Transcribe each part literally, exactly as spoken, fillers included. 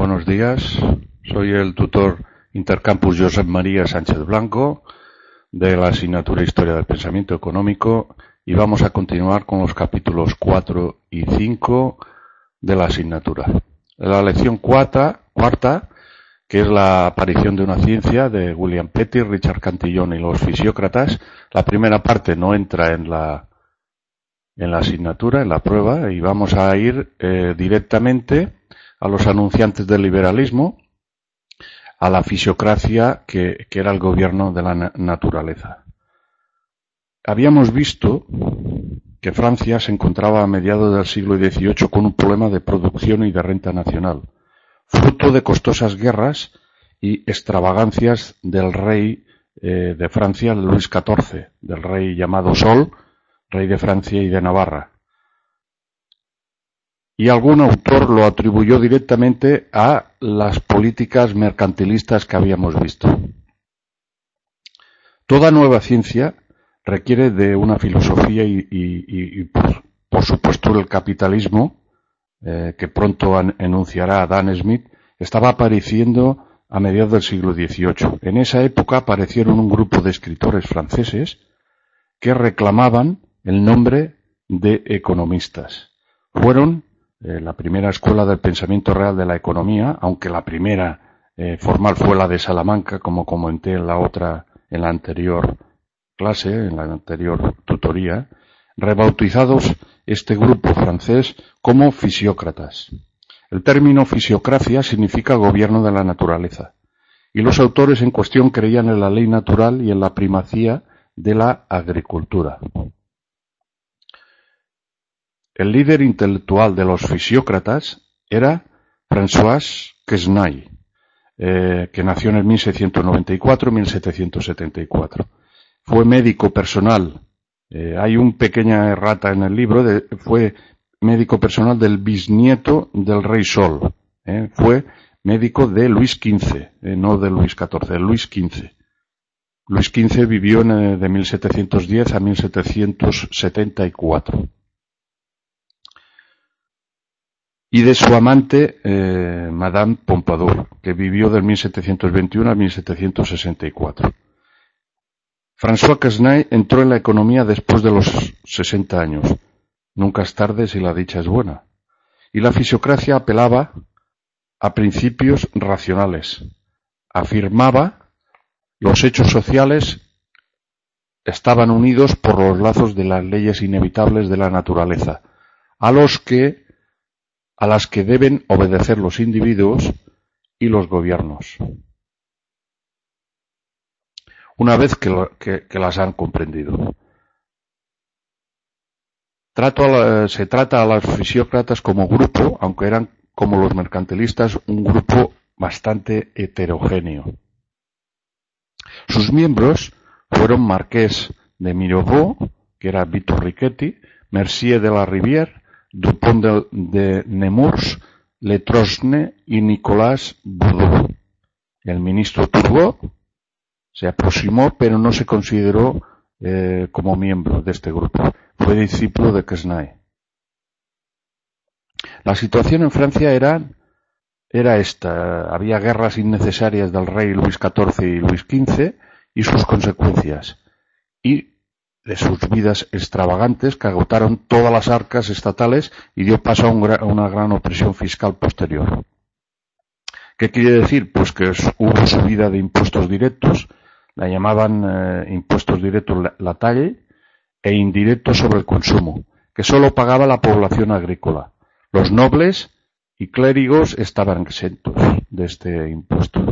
buenos días. Soy el tutor Intercampus Josep María Sánchez Blanco de la asignatura Historia del Pensamiento Económico y vamos a continuar con los capítulos cuatro y cinco de la asignatura. La lección cuarta, cuarta, que es la aparición de una ciencia de William Petty, Richard Cantillon y los fisiócratas. La primera parte no entra en la en la asignatura, en la prueba, y vamos a ir eh, directamente a los anunciantes del liberalismo, a la fisiocracia que, que era el gobierno de la na- naturaleza. Habíamos visto que Francia se encontraba a mediados del siglo dieciocho con un problema de producción y de renta nacional, fruto de costosas guerras y extravagancias del rey eh, de Francia, Luis catorce, del rey llamado Sol, rey de Francia y de Navarra. Y algún autor lo atribuyó directamente a las políticas mercantilistas que habíamos visto. Toda nueva ciencia requiere de una filosofía y, y, y, y por, por supuesto el capitalismo, eh, que pronto an, enunciará Adam Smith, estaba apareciendo a mediados del siglo dieciocho. En esa época aparecieron un grupo de escritores franceses que reclamaban el nombre de economistas. Fueron eh, la primera escuela del pensamiento real de la economía, aunque la primera eh, formal fue la de Salamanca, como comenté en la otra, en la anterior clase, en la anterior tutoría, rebautizados este grupo francés como fisiócratas. El término fisiocracia significa gobierno de la naturaleza, y los autores en cuestión creían en la ley natural y en la primacía de la agricultura. El líder intelectual de los fisiócratas era François Quesnay, eh, que nació en el mil seiscientos noventa y cuatro a mil setecientos setenta y cuatro. Fue médico personal, eh, hay una pequeña errata en el libro, de, fue médico personal del bisnieto del rey Sol, eh, fue médico de Luis quince, eh, no de Luis catorce, de Luis quince. Luis quince vivió en, eh, de mil setecientos diez a mil setecientos setenta y cuatro. Y de su amante, eh, Madame Pompadour, que vivió del mil setecientos veintiuno a mil setecientos sesenta y cuatro. François Quesnay entró en la economía después de los sesenta años. Nunca es tarde si la dicha es buena. Y la fisiocracia apelaba a principios racionales. Afirmaba los hechos sociales estaban unidos por los lazos de las leyes inevitables de la naturaleza, a los que a las que deben obedecer los individuos y los gobiernos, una vez que, lo, que, que las han comprendido. Trato a la, se trata a los fisiócratas como grupo, aunque eran como los mercantilistas, un grupo bastante heterogéneo. Sus miembros fueron Marqués de Mirabeau, que era Vito Richetti, Mercier de la Rivière, Dupont de, de Nemours, Letrosne y Nicolas Bourdeau. El ministro Turgot se aproximó, pero no se consideró eh, como miembro de este grupo. Fue discípulo de Quesnay. La situación en Francia era, era esta. Había guerras innecesarias del rey Luis catorce y Luis quince y sus consecuencias. Y de sus vidas extravagantes que agotaron todas las arcas estatales y dio paso a, un gra- a una gran opresión fiscal posterior. ¿Qué quiere decir? Pues que hubo subida de impuestos directos, la llamaban eh, impuestos directos la, la taille, e indirectos sobre el consumo, que solo pagaba la población agrícola. Los nobles y clérigos estaban exentos de este impuesto.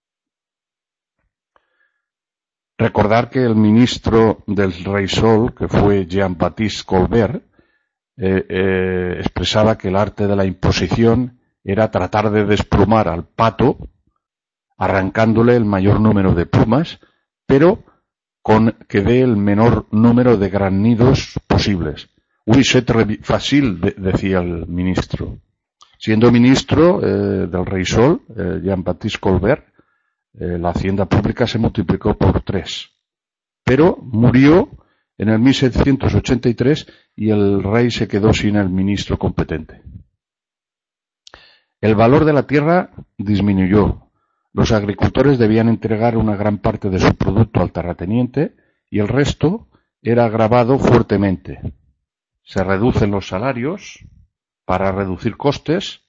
Recordar que el ministro del rey Sol, que fue Jean-Baptiste Colbert, eh, eh, expresaba que el arte de la imposición era tratar de desplumar al pato, arrancándole el mayor número de plumas, pero con que dé el menor número de graznidos posibles. Oui, c'est très facile, de, decía el ministro. Siendo ministro eh, del rey Sol, eh, Jean-Baptiste Colbert, Eh, la hacienda pública se multiplicó por tres, pero murió en el mil setecientos ochenta y tres y el rey se quedó sin el ministro competente. El valor de la tierra disminuyó. Los agricultores debían entregar una gran parte de su producto al terrateniente y el resto era gravado fuertemente. Se reducen los salarios para reducir costes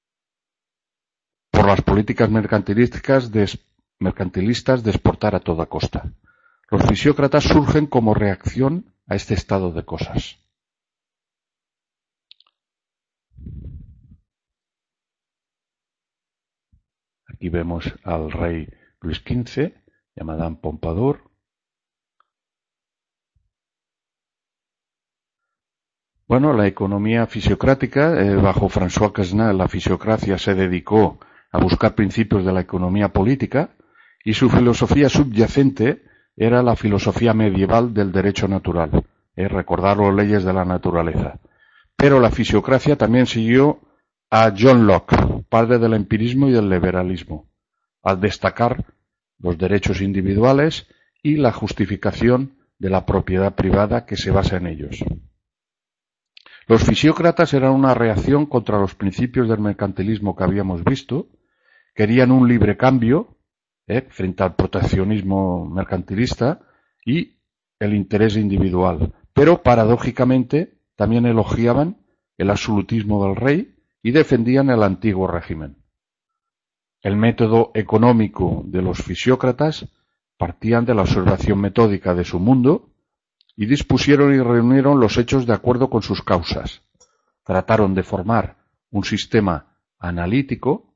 por las políticas mercantilísticas de, mercantilistas de exportar a toda costa. Los fisiócratas surgen como reacción a este estado de cosas. Aquí vemos al rey Luis quince y a Madame Pompadour. Bueno, la economía fisiocrática, eh, bajo François Quesnel, la fisiocracia se dedicó a buscar principios de la economía política y su filosofía subyacente era la filosofía medieval del derecho natural, eh, recordar las leyes de la naturaleza. Pero la fisiocracia también siguió a John Locke, padre del empirismo y del liberalismo, al destacar los derechos individuales y la justificación de la propiedad privada que se basa en ellos. Los fisiócratas eran una reacción contra los principios del mercantilismo que habíamos visto, querían un libre cambio eh, frente al proteccionismo mercantilista y el interés individual, pero paradójicamente también elogiaban el absolutismo del rey y defendían el antiguo régimen. El método económico de los fisiócratas partían de la observación metódica de su mundo y dispusieron y reunieron los hechos de acuerdo con sus causas. Trataron de formar un sistema analítico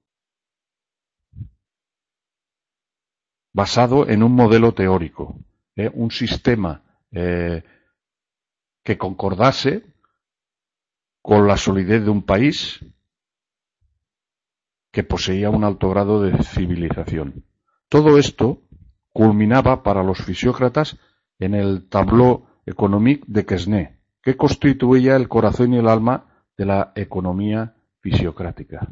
basado en un modelo teórico, ¿eh? un sistema eh, que concordase con la solidez de un país que poseía un alto grado de civilización. Todo esto culminaba para los fisiócratas en el Tableau économique de Quesnay, que constituía el corazón y el alma de la economía fisiocrática.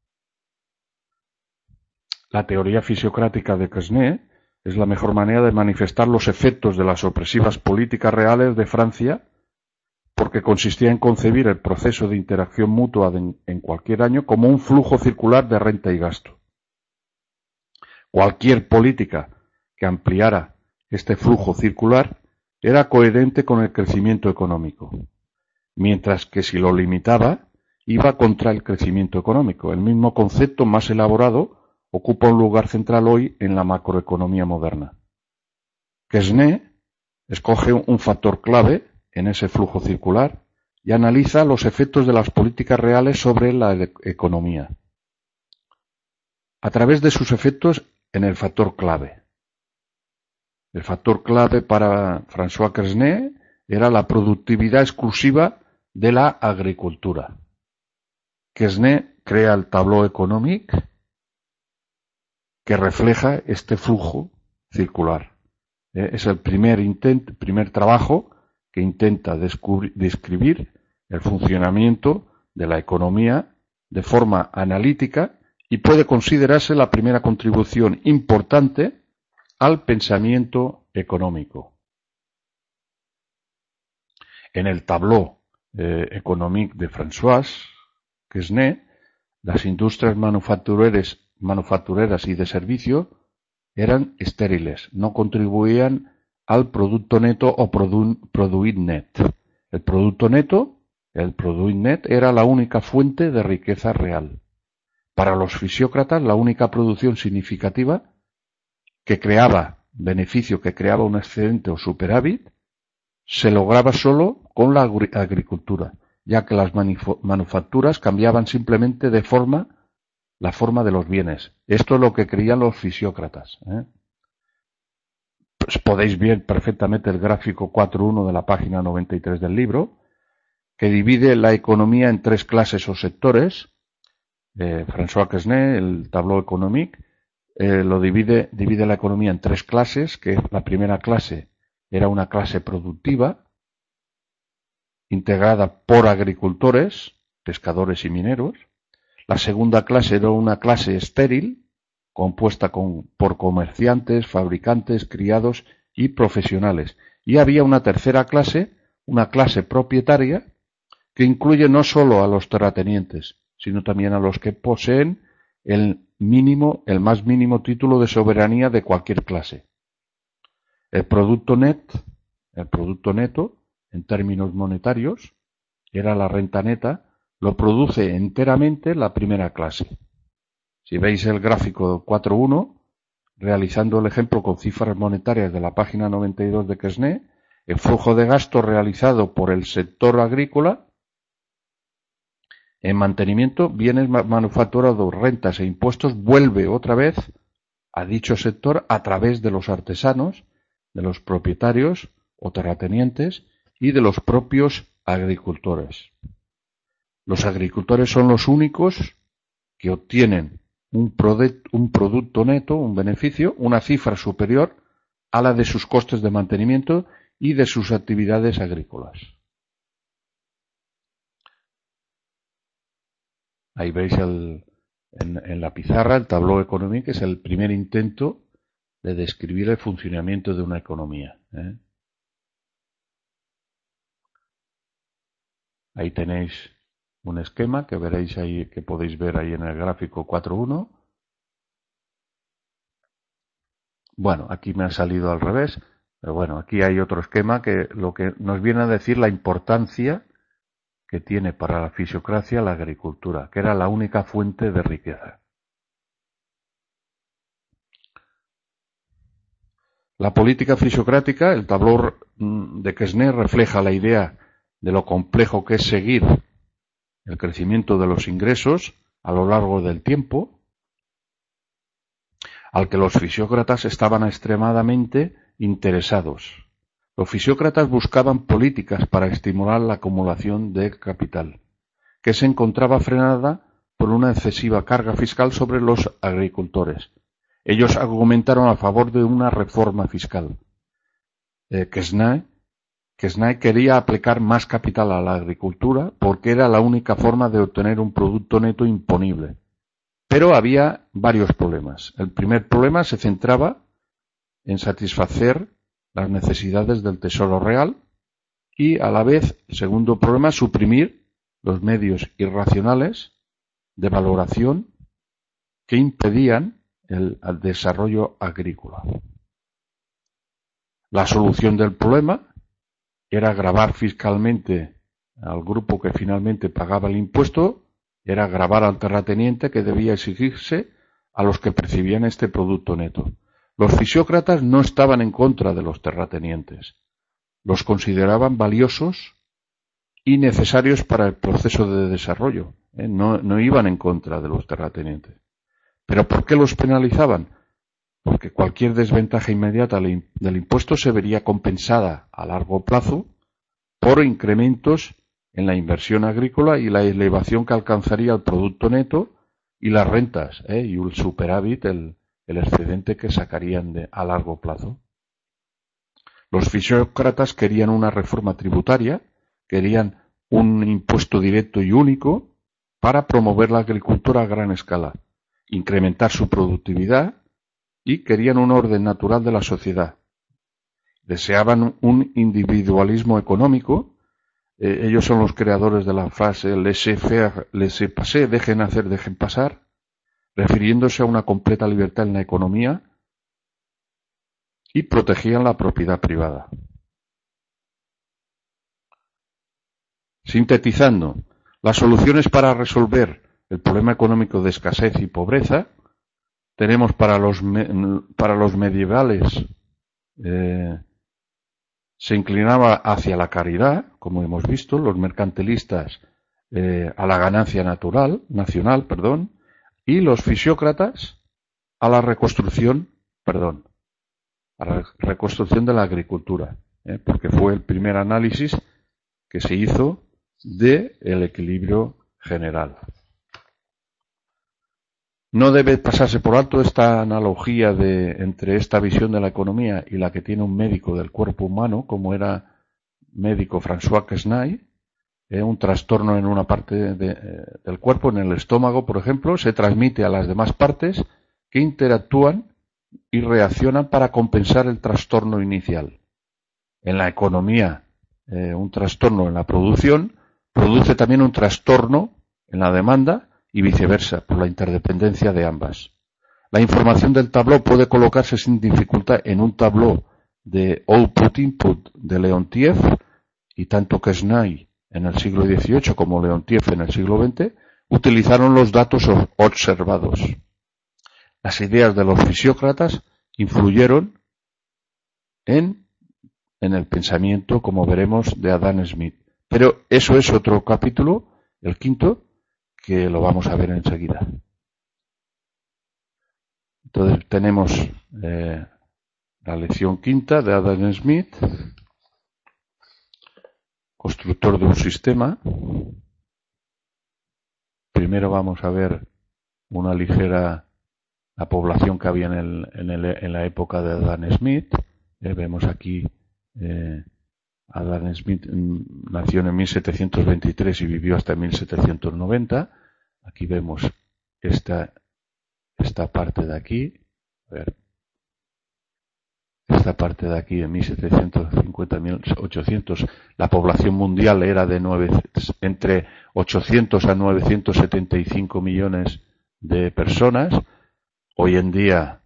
La teoría fisiocrática de Quesnay es la mejor manera de manifestar los efectos de las opresivas políticas reales de Francia, porque consistía en concebir el proceso de interacción mutua de, en cualquier año como un flujo circular de renta y gasto. Cualquier política que ampliara este flujo circular era coherente con el crecimiento económico, mientras que si lo limitaba, iba contra el crecimiento económico. El mismo concepto más elaborado ocupa un lugar central hoy en la macroeconomía moderna. Quesnay escoge un factor clave en ese flujo circular y analiza los efectos de las políticas reales sobre la economía, a través de sus efectos en el factor clave. El factor clave para François Quesnay era la productividad exclusiva de la agricultura. Quesnay crea el Tableau économique que refleja este flujo circular. Eh, es el primer, intent, primer trabajo que intenta describir el funcionamiento de la economía de forma analítica y puede considerarse la primera contribución importante al pensamiento económico. En el Tableau eh, économique de François Quesnay, las industrias manufactureras, manufactureras y de servicio eran estériles, no contribuían al producto neto o produ, produit net. El producto neto, el produit net, era la única fuente de riqueza real. Para los fisiócratas, la única producción significativa que creaba beneficio, que creaba un excedente o superávit, se lograba solo con la agricultura, ya que las manufacturas cambiaban simplemente de forma la forma de los bienes. Esto es lo que creían los fisiócratas, ¿eh? Pues podéis ver perfectamente el gráfico cuatro punto uno de la página noventa y tres del libro, que divide la economía en tres clases o sectores. Eh, François Quesnay, el Tableau économique, eh, lo divide, divide la economía en tres clases, que la primera clase era una clase productiva, integrada por agricultores, pescadores y mineros. La segunda clase era una clase estéril, compuesta con, por comerciantes, fabricantes, criados y profesionales. Y había una tercera clase, una clase propietaria, que incluye no solo a los terratenientes, sino también a los que poseen el mínimo, el más mínimo título de soberanía de cualquier clase. El producto net, el producto neto, en términos monetarios, era la renta neta, lo produce enteramente la primera clase. Si veis el gráfico cuatro punto uno, realizando el ejemplo con cifras monetarias de la página noventa y dos de Quesnay, el flujo de gasto realizado por el sector agrícola en mantenimiento, bienes manufacturados, rentas e impuestos vuelve otra vez a dicho sector a través de los artesanos, de los propietarios o terratenientes y de los propios agricultores. Los agricultores son los únicos que obtienen un, un producto neto, un beneficio, una cifra superior a la de sus costes de mantenimiento y de sus actividades agrícolas. Ahí veis el, en, en la pizarra el tableau économique, que es el primer intento de describir el funcionamiento de una economía, ¿eh? Ahí tenéis un esquema que veréis ahí, que podéis ver ahí en el gráfico cuatro punto uno. Bueno, aquí me ha salido al revés, pero bueno, aquí hay otro esquema que lo que nos viene a decir la importancia que tiene para la fisiocracia la agricultura, que era la única fuente de riqueza. La política fisiocrática, el tablón de Quesnay, refleja la idea de lo complejo que es seguir el crecimiento de los ingresos a lo largo del tiempo, al que los fisiócratas estaban extremadamente interesados. Los fisiócratas buscaban políticas para estimular la acumulación de capital, que se encontraba frenada por una excesiva carga fiscal sobre los agricultores. Ellos argumentaron a favor de una reforma fiscal. Eh, Quesnay, Quesnay quería aplicar más capital a la agricultura porque era la única forma de obtener un producto neto imponible. Pero había varios problemas. El primer problema se centraba en satisfacer las necesidades del tesoro real y, a la vez, el segundo problema, suprimir los medios irracionales de valoración que impedían el, el desarrollo agrícola. La solución del problema era gravar fiscalmente al grupo que finalmente pagaba el impuesto, era gravar al terrateniente que debía exigirse a los que percibían este producto neto. Los fisiócratas no estaban en contra de los terratenientes. Los consideraban valiosos y necesarios para el proceso de desarrollo. ¿eh? No, no iban en contra de los terratenientes. ¿Pero por qué los penalizaban? Porque cualquier desventaja inmediata del impuesto se vería compensada a largo plazo por incrementos en la inversión agrícola y la elevación que alcanzaría el producto neto y las rentas, ¿eh? y el superávit, el, el excedente que sacarían de, a largo plazo. Los fisiócratas querían una reforma tributaria, querían un impuesto directo y único para promover la agricultura a gran escala, incrementar su productividad y querían un orden natural de la sociedad. Deseaban un individualismo económico. Eh, ellos son los creadores de la frase laissez-faire, laissez-passer, dejen hacer, dejen pasar, refiriéndose a una completa libertad en la economía, y protegían la propiedad privada. Sintetizando, las soluciones para resolver el problema económico de escasez y pobreza tenemos para los, para los medievales, eh, se inclinaba hacia la caridad, como hemos visto, los mercantilistas eh, a la ganancia natural, nacional, perdón, y los fisiócratas a la reconstrucción, perdón, a la reconstrucción de la agricultura, ¿eh? porque fue el primer análisis que se hizo del equilibrio general. No debe pasarse por alto esta analogía de, entre esta visión de la economía y la que tiene un médico del cuerpo humano, como era médico François Quesnay. Eh, un trastorno en una parte de, eh, del cuerpo, en el estómago, por ejemplo, se transmite a las demás partes que interactúan y reaccionan para compensar el trastorno inicial. En la economía, eh, un trastorno en la producción produce también un trastorno en la demanda y viceversa, por la interdependencia de ambas. La información del tabló puede colocarse sin dificultad en un tabló de output-input de Leontief, y tanto Quesnay en el siglo dieciocho como Leontief en el siglo veinte utilizaron los datos observados. Las ideas de los fisiócratas influyeron en, en el pensamiento, como veremos, de Adam Smith. Pero eso es otro capítulo, el quinto, que lo vamos a ver enseguida. Entonces tenemos eh, la lección quinta de Adam Smith, constructor de un sistema. Primero vamos a ver una ligera la población que había en, el, en, el, en la época de Adam Smith. Eh, vemos aquí eh, Adam Smith mm, nació en mil setecientos veintitrés y vivió hasta mil setecientos noventa. Aquí vemos esta, esta parte de aquí. A ver. Esta parte de aquí de mil setecientos cincuenta a mil ochocientos, la población mundial era de nueve, entre ochocientos a novecientos setenta y cinco millones de personas. Hoy en día,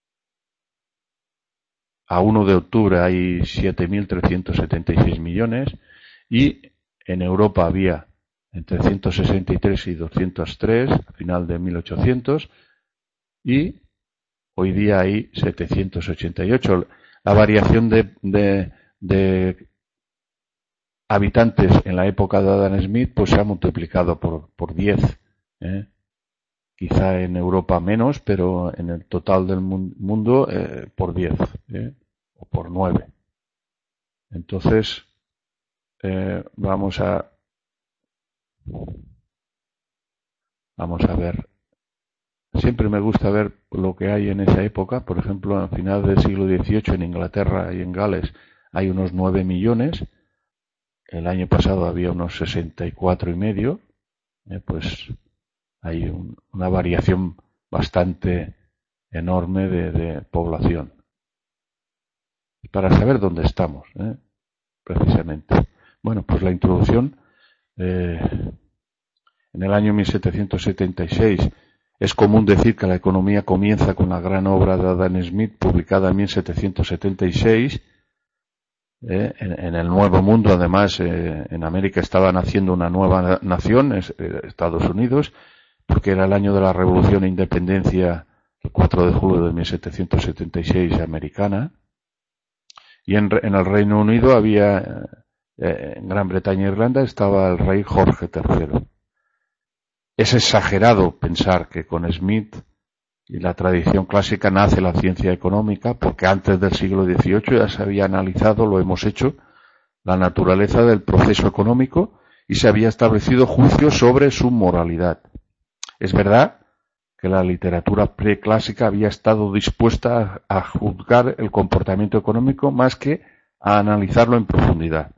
a uno de octubre hay siete mil trescientos setenta y seis millones y en Europa había entre ciento sesenta y tres y doscientos tres a final de mil ochocientos y hoy día hay setecientos ochenta y ocho. La variación de, de, de habitantes en la época de Adam Smith pues se ha multiplicado por, por diez. ¿eh? Quizá en Europa menos, pero en el total del mundo eh, por diez ¿eh? o por nueve. Entonces eh, vamos a vamos a ver. Siempre me gusta ver lo que hay en esa época. Por ejemplo, al final del siglo dieciocho en Inglaterra y en Gales hay unos nueve millones. El año pasado había unos sesenta y cuatro y medio. Eh, pues hay un, una variación bastante enorme de, de población. Para saber dónde estamos, ¿eh? precisamente. Bueno, pues la introducción. Eh, en el año mil setecientos setenta y seis es común decir que la economía comienza con la gran obra de Adam Smith, publicada en mil setecientos setenta y seis. Eh, en, en el Nuevo Mundo, además, eh, en América estaba naciendo una nueva nación, es, eh, Estados Unidos, porque era el año de la Revolución e Independencia, el cuatro de julio de mil setecientos setenta y seis, americana. Y en, en el Reino Unido había, eh, en Gran Bretaña e Irlanda, estaba el rey Jorge tercero. Es exagerado pensar que con Smith y la tradición clásica nace la ciencia económica, porque antes del siglo dieciocho ya se había analizado, lo hemos hecho, la naturaleza del proceso económico y se había establecido juicios sobre su moralidad. Es verdad que la literatura preclásica había estado dispuesta a, a juzgar el comportamiento económico más que a analizarlo en profundidad.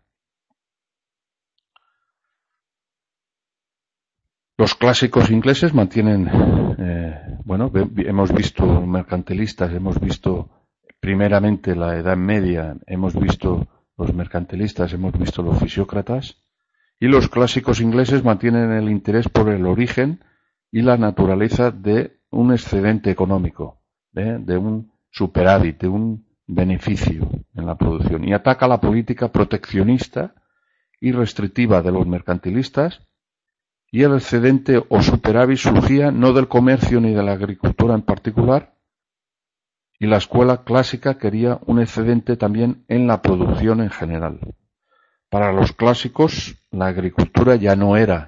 Los clásicos ingleses mantienen, eh, bueno, hemos visto mercantilistas, hemos visto primeramente la Edad Media, hemos visto los mercantilistas, hemos visto los fisiócratas, y los clásicos ingleses mantienen el interés por el origen y la naturaleza de un excedente económico, ¿eh? de un superávit, de un beneficio en la producción, y ataca la política proteccionista y restrictiva de los mercantilistas. Y el excedente o superávit surgía no del comercio ni de la agricultura en particular, y la escuela clásica quería un excedente también en la producción en general. Para los clásicos, la agricultura ya no era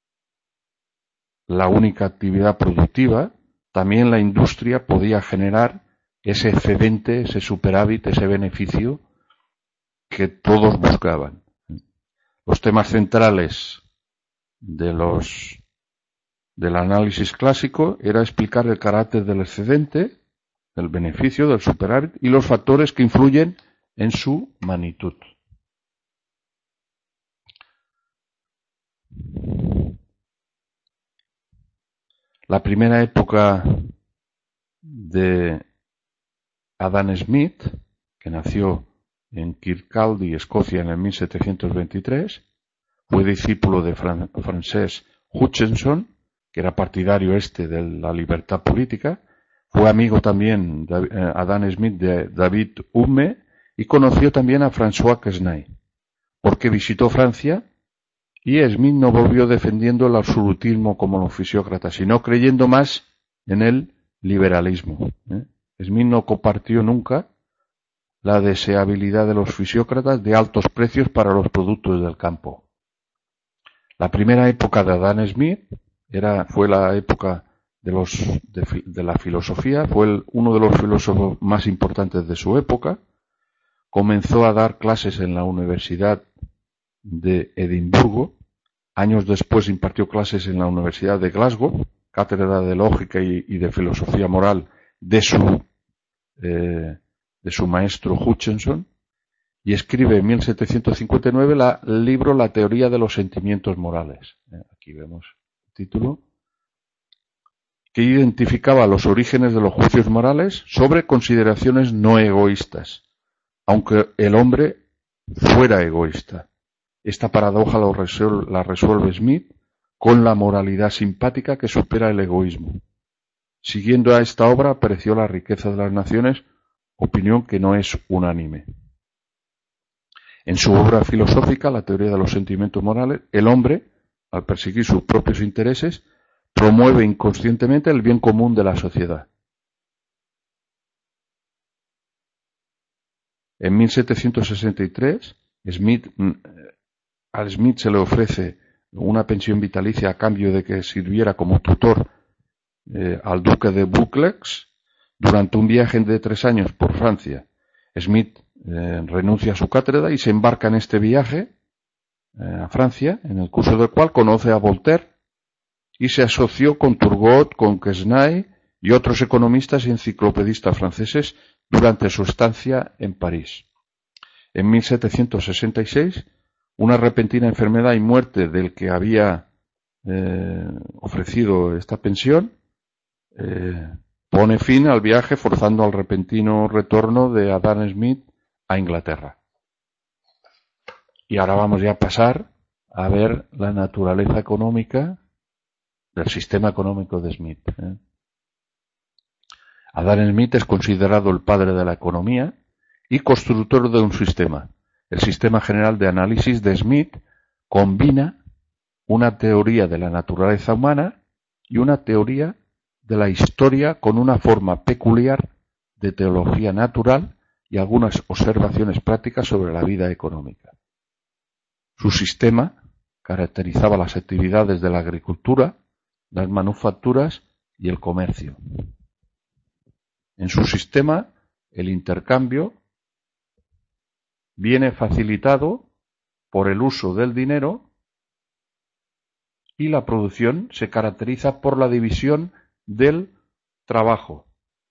la única actividad productiva, también la industria podía generar ese excedente, ese superávit, ese beneficio que todos buscaban. Los temas centrales de los del análisis clásico era explicar el carácter del excedente, del beneficio, del superávit y los factores que influyen en su magnitud. La primera época de Adam Smith, que nació en Kirkcaldy, Escocia, en el mil setecientos veintitrés, fue discípulo de Fran- Frances Hutchinson que era partidario este de la libertad política. Fue amigo también de eh, Adam Smith de David Hume y conoció también a François Quesnay, porque visitó Francia y Smith no volvió defendiendo el absolutismo como los fisiócratas, sino creyendo más en el liberalismo. ¿eh? Smith no compartió nunca la deseabilidad de los fisiócratas de altos precios para los productos del campo. La primera época de Adam Smith era, fue la época de, los, de, de la filosofía, fue el, uno de los filósofos más importantes de su época. Comenzó a dar clases en la Universidad de Edimburgo. Años después impartió clases en la Universidad de Glasgow, cátedra de lógica y, y de filosofía moral de su, eh, de su maestro Hutchinson, y escribe en mil setecientos cincuenta y nueve la, el libro La teoría de los sentimientos morales. Aquí vemos el título, que identificaba los orígenes de los juicios morales sobre consideraciones no egoístas, aunque el hombre fuera egoísta. Esta paradoja lo resuelve, la resuelve Smith con la moralidad simpática que supera el egoísmo. Siguiendo a esta obra apareció La riqueza de las naciones, opinión que no es unánime. En su obra filosófica, La teoría de los sentimientos morales, el hombre, al perseguir sus propios intereses, promueve inconscientemente el bien común de la sociedad. En mil setecientos sesenta y tres, Smith, a Smith se le ofrece una pensión vitalicia a cambio de que sirviera como tutor eh, al duque de Buccleuch durante un viaje de tres años por Francia. Smith eh, renuncia a su cátedra y se embarca en este viaje eh, a Francia, en el curso del cual conoce a Voltaire y se asoció con Turgot, con Quesnay y otros economistas y enciclopedistas franceses durante su estancia en París. En mil setecientos sesenta y seis, una repentina enfermedad y muerte del que había eh, ofrecido esta pensión eh, pone fin al viaje, forzando al repentino retorno de Adam Smith a Inglaterra. Y ahora vamos ya a pasar a ver la naturaleza económica del sistema económico de Smith. ¿eh? Adam Smith es considerado el padre de la economía y constructor de un sistema. El sistema general de análisis de Smith combina una teoría de la naturaleza humana y una teoría de la historia con una forma peculiar de teología natural y algunas observaciones prácticas sobre la vida económica. Su sistema caracterizaba las actividades de la agricultura, las manufacturas y el comercio. En su sistema, el intercambio viene facilitado por el uso del dinero y la producción se caracteriza por la división del trabajo.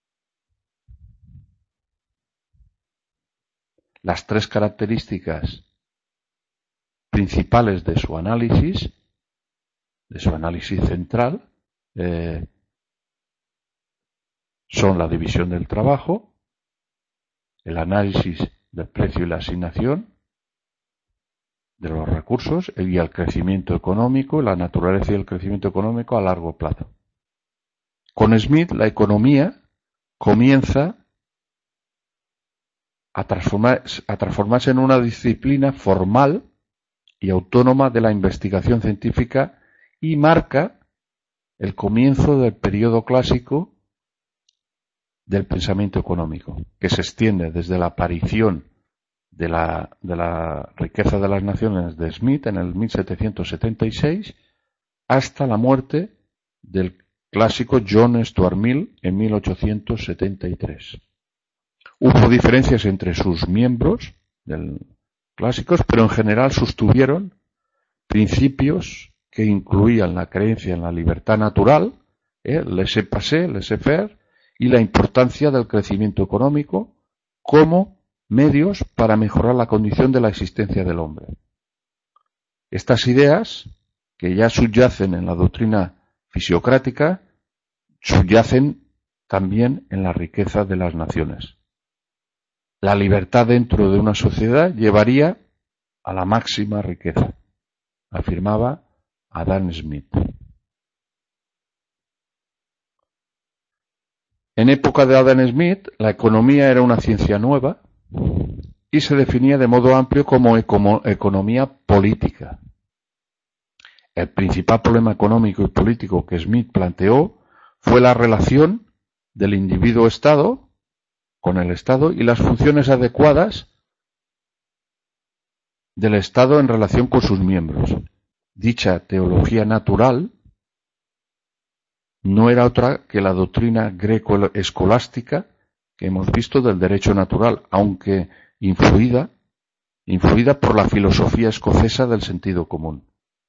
Las tres características principales de su análisis, de su análisis central, eh, son la división del trabajo, el análisis del precio y la asignación de los recursos y el crecimiento económico, la naturaleza y el crecimiento económico a largo plazo. Con Smith, la economía comienza a, transformar, a transformarse en una disciplina formal y autónoma de la investigación científica y marca el comienzo del periodo clásico del pensamiento económico, que se extiende desde la aparición de la, de la riqueza de las naciones de Smith en el mil setecientos setenta y seis hasta la muerte del clásico John Stuart Mill en mil ochocientos setenta y tres. Hubo diferencias entre sus miembros del clásicos, pero en general sostuvieron principios que incluían la creencia en la libertad natural, eh, laissez-passer, laissez-faire, y la importancia del crecimiento económico como medios para mejorar la condición de la existencia del hombre. Estas ideas, que ya subyacen en la doctrina fisiocrática, subyacen también en la riqueza de las naciones. La libertad dentro de una sociedad llevaría a la máxima riqueza, afirmaba Adam Smith. En época de Adam Smith, la economía era una ciencia nueva y se definía de modo amplio como economía política. El principal problema económico y político que Smith planteó fue la relación del individuo-Estado con el Estado y las funciones adecuadas del Estado en relación con sus miembros. Dicha teología natural no era otra que la doctrina greco-escolástica que hemos visto del derecho natural, aunque influida, influida por la filosofía escocesa del sentido común.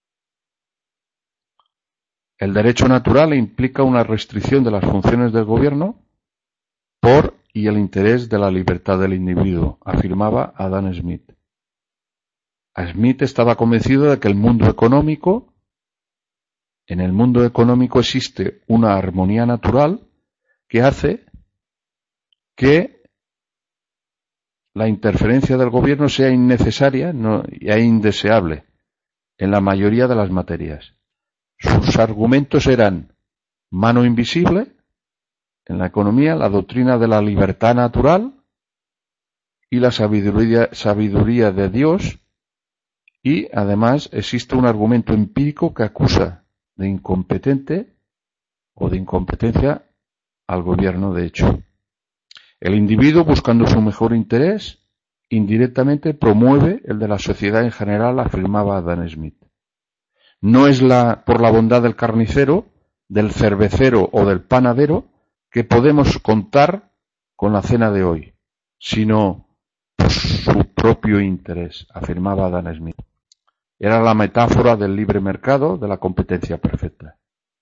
El derecho natural implica una restricción de las funciones del gobierno por y el interés de la libertad del individuo, afirmaba Adam Smith. Smith estaba convencido de que el mundo económico, en el mundo económico existe una armonía natural que hace que la interferencia del gobierno sea innecesaria no, e indeseable en la mayoría de las materias. Sus argumentos eran mano invisible en la economía, la doctrina de la libertad natural y la sabiduría, sabiduría de Dios, y además existe un argumento empírico que acusa de incompetente o de incompetencia al gobierno de hecho. El individuo, buscando su mejor interés, indirectamente promueve el de la sociedad en general, afirmaba Adam Smith. No es la, por la bondad del carnicero, del cervecero o del panadero que podemos contar con la cena de hoy, sino por su propio interés, afirmaba Adam Smith. Era la metáfora del libre mercado, de la competencia perfecta.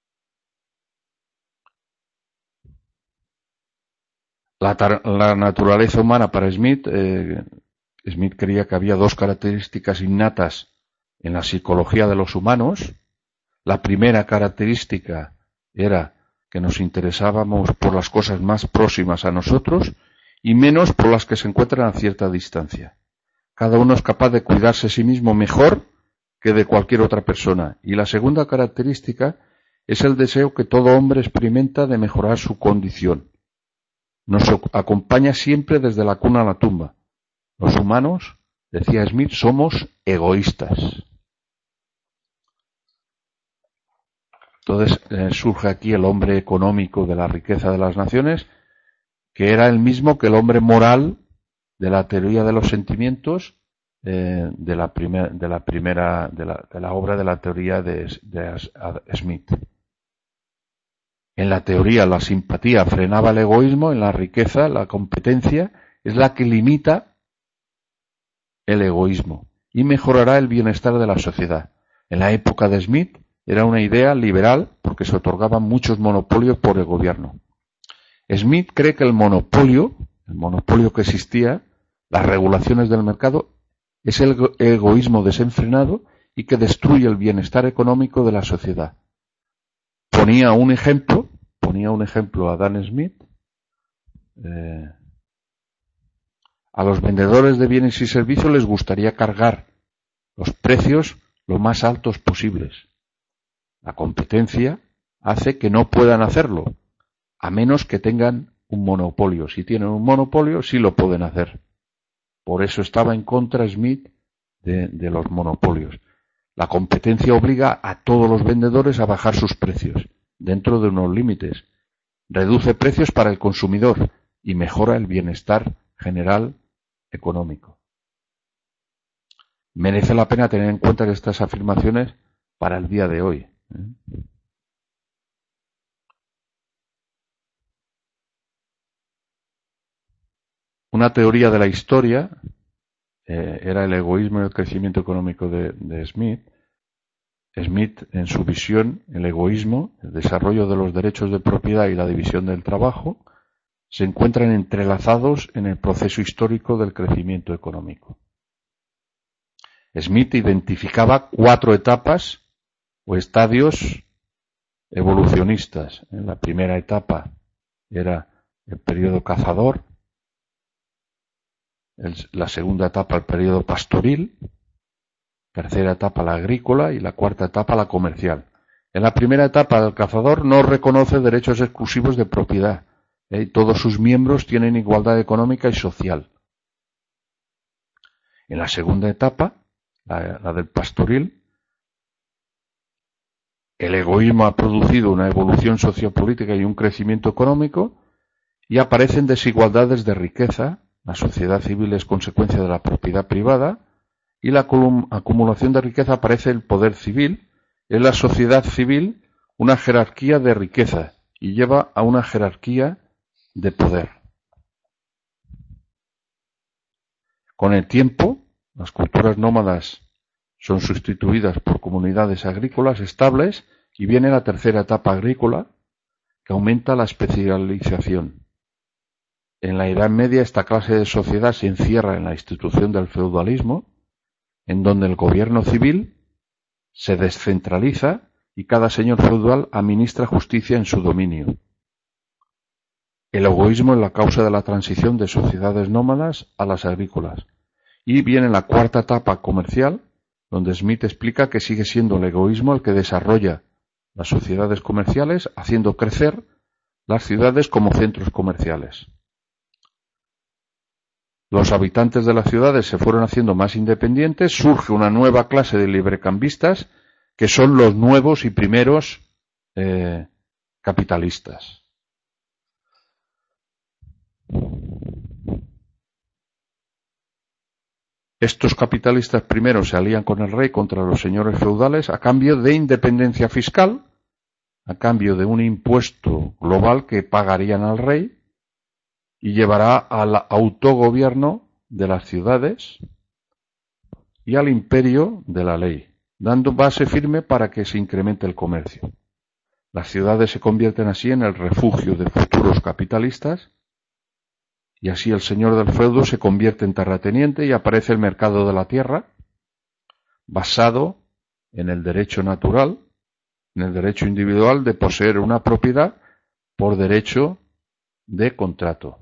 La, la naturaleza humana para Smith, eh, Smith creía que había dos características innatas en la psicología de los humanos. La primera característica era que nos interesábamos por las cosas más próximas a nosotros y menos por las que se encuentran a cierta distancia. Cada uno es capaz de cuidarse a sí mismo mejor que de cualquier otra persona. Y la segunda característica es el deseo que todo hombre experimenta de mejorar su condición. Nos acompaña siempre desde la cuna a la tumba. Los humanos, decía Smith, somos egoístas. Entonces eh, surge aquí el hombre económico de la riqueza de las naciones, que era el mismo que el hombre moral de la teoría de los sentimientos eh, de, la primer, de la primera de la, de la obra de la teoría de, de Smith. En la teoría la simpatía frenaba el egoísmo, en la riqueza la competencia es la que limita el egoísmo y mejorará el bienestar de la sociedad. En la época de Smith era una idea liberal porque se otorgaban muchos monopolios por el gobierno. Smith cree que el monopolio, el monopolio que existía, las regulaciones del mercado, es el egoísmo desenfrenado y que destruye el bienestar económico de la sociedad. Ponía un ejemplo, ponía un ejemplo a Adam Smith, eh, a los vendedores de bienes y servicios les gustaría cargar los precios lo más altos posibles. La competencia hace que no puedan hacerlo, a menos que tengan un monopolio. Si tienen un monopolio, sí lo pueden hacer. Por eso estaba en contra Smith de, de los monopolios. La competencia obliga a todos los vendedores a bajar sus precios, dentro de unos límites. Reduce precios para el consumidor y mejora el bienestar general económico. Merece la pena tener en cuenta que estas afirmaciones para el día de hoy. ¿eh? Una teoría de la historia eh, era el egoísmo y el crecimiento económico de, de Smith. Smith, en su visión, el egoísmo, el desarrollo de los derechos de propiedad y la división del trabajo se encuentran entrelazados en el proceso histórico del crecimiento económico. Smith identificaba cuatro etapas o estadios evolucionistas. En la primera etapa era el periodo cazador, el, la segunda etapa el periodo pastoril, tercera etapa la agrícola y la cuarta etapa la comercial. En la primera etapa el cazador no reconoce derechos exclusivos de propiedad. ¿eh? Todos sus miembros tienen igualdad económica y social. En la segunda etapa, la, la del pastoril, el egoísmo ha producido una evolución sociopolítica y un crecimiento económico, y aparecen desigualdades de riqueza. La sociedad civil es consecuencia de la propiedad privada, y la acumulación de riqueza aparece el poder civil. En la sociedad civil una jerarquía de riqueza y lleva a una jerarquía de poder. Con el tiempo, las culturas nómadas son sustituidas por comunidades agrícolas estables y viene la tercera etapa agrícola, que aumenta la especialización. En la Edad Media esta clase de sociedad se encierra en la institución del feudalismo, en donde el gobierno civil se descentraliza y cada señor feudal administra justicia en su dominio. El egoísmo es la causa de la transición de sociedades nómadas a las agrícolas. Y viene la cuarta etapa comercial, donde Smith explica que sigue siendo el egoísmo el que desarrolla las sociedades comerciales, haciendo crecer las ciudades como centros comerciales. Los habitantes de las ciudades se fueron haciendo más independientes, surge una nueva clase de librecambistas, que son los nuevos y primeros eh, capitalistas. Estos capitalistas primero se alían con el rey contra los señores feudales a cambio de independencia fiscal, a cambio de un impuesto global que pagarían al rey y llevará al autogobierno de las ciudades y al imperio de la ley, dando base firme para que se incremente el comercio. Las ciudades se convierten así en el refugio de futuros capitalistas, y así el señor del feudo se convierte en terrateniente y aparece el mercado de la tierra, basado en el derecho natural, en el derecho individual de poseer una propiedad por derecho de contrato.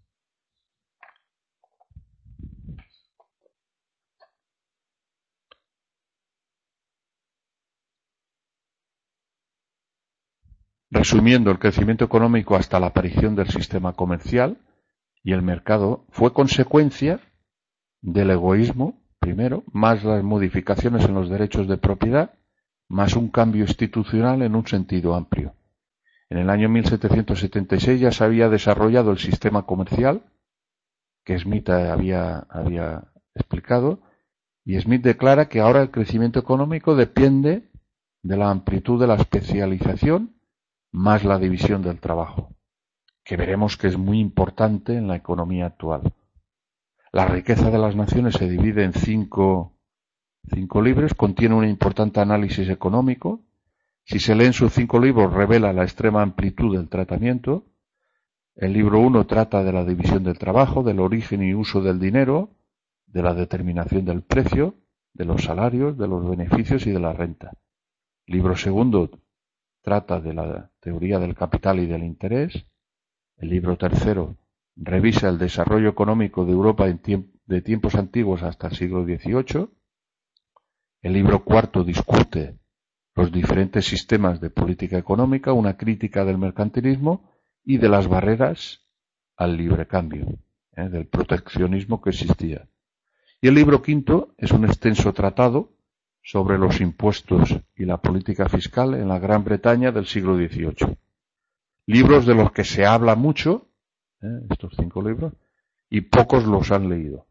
Resumiendo, el crecimiento económico hasta la aparición del sistema comercial y el mercado fue consecuencia del egoísmo, primero, más las modificaciones en los derechos de propiedad, más un cambio institucional en un sentido amplio. En el año mil setecientos setenta y seis ya se había desarrollado el sistema comercial, que Smith había, había explicado, y Smith declara que ahora el crecimiento económico depende de la amplitud de la especialización más la división del trabajo, que veremos que es muy importante en la economía actual. La riqueza de las naciones se divide en cinco, cinco libros, contiene un importante análisis económico. Si se leen sus cinco libros, revela la extrema amplitud del tratamiento. El libro uno trata de la división del trabajo, del origen y uso del dinero, de la determinación del precio, de los salarios, de los beneficios y de la renta. El libro segundo trata de la teoría del capital y del interés. El libro tercero revisa el desarrollo económico de Europa en tiemp- de tiempos antiguos hasta el siglo dieciocho. El libro cuarto discute los diferentes sistemas de política económica, una crítica del mercantilismo y de las barreras al libre cambio, ¿eh? del proteccionismo que existía. Y el libro quinto es un extenso tratado sobre los impuestos y la política fiscal en la Gran Bretaña del siglo dieciocho. Libros de los que se habla mucho, ¿eh? estos cinco libros, y pocos los han leído.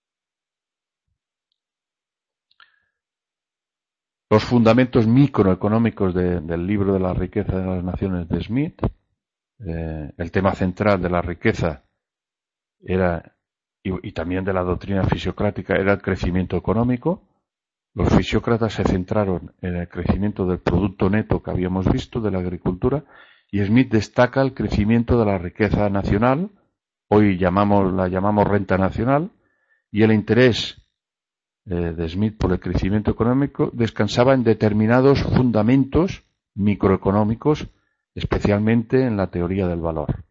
Los fundamentos microeconómicos de, del libro de la riqueza de las naciones de Smith. Eh, el tema central de la riqueza era, y, y también de la doctrina fisiocrática, era el crecimiento económico. Los fisiócratas se centraron en el crecimiento del producto neto que habíamos visto de la agricultura, y Smith destaca el crecimiento de la riqueza nacional, hoy llamamos, la llamamos renta nacional, y el interés eh, de Smith por el crecimiento económico descansaba en determinados fundamentos microeconómicos, especialmente en la teoría del valor.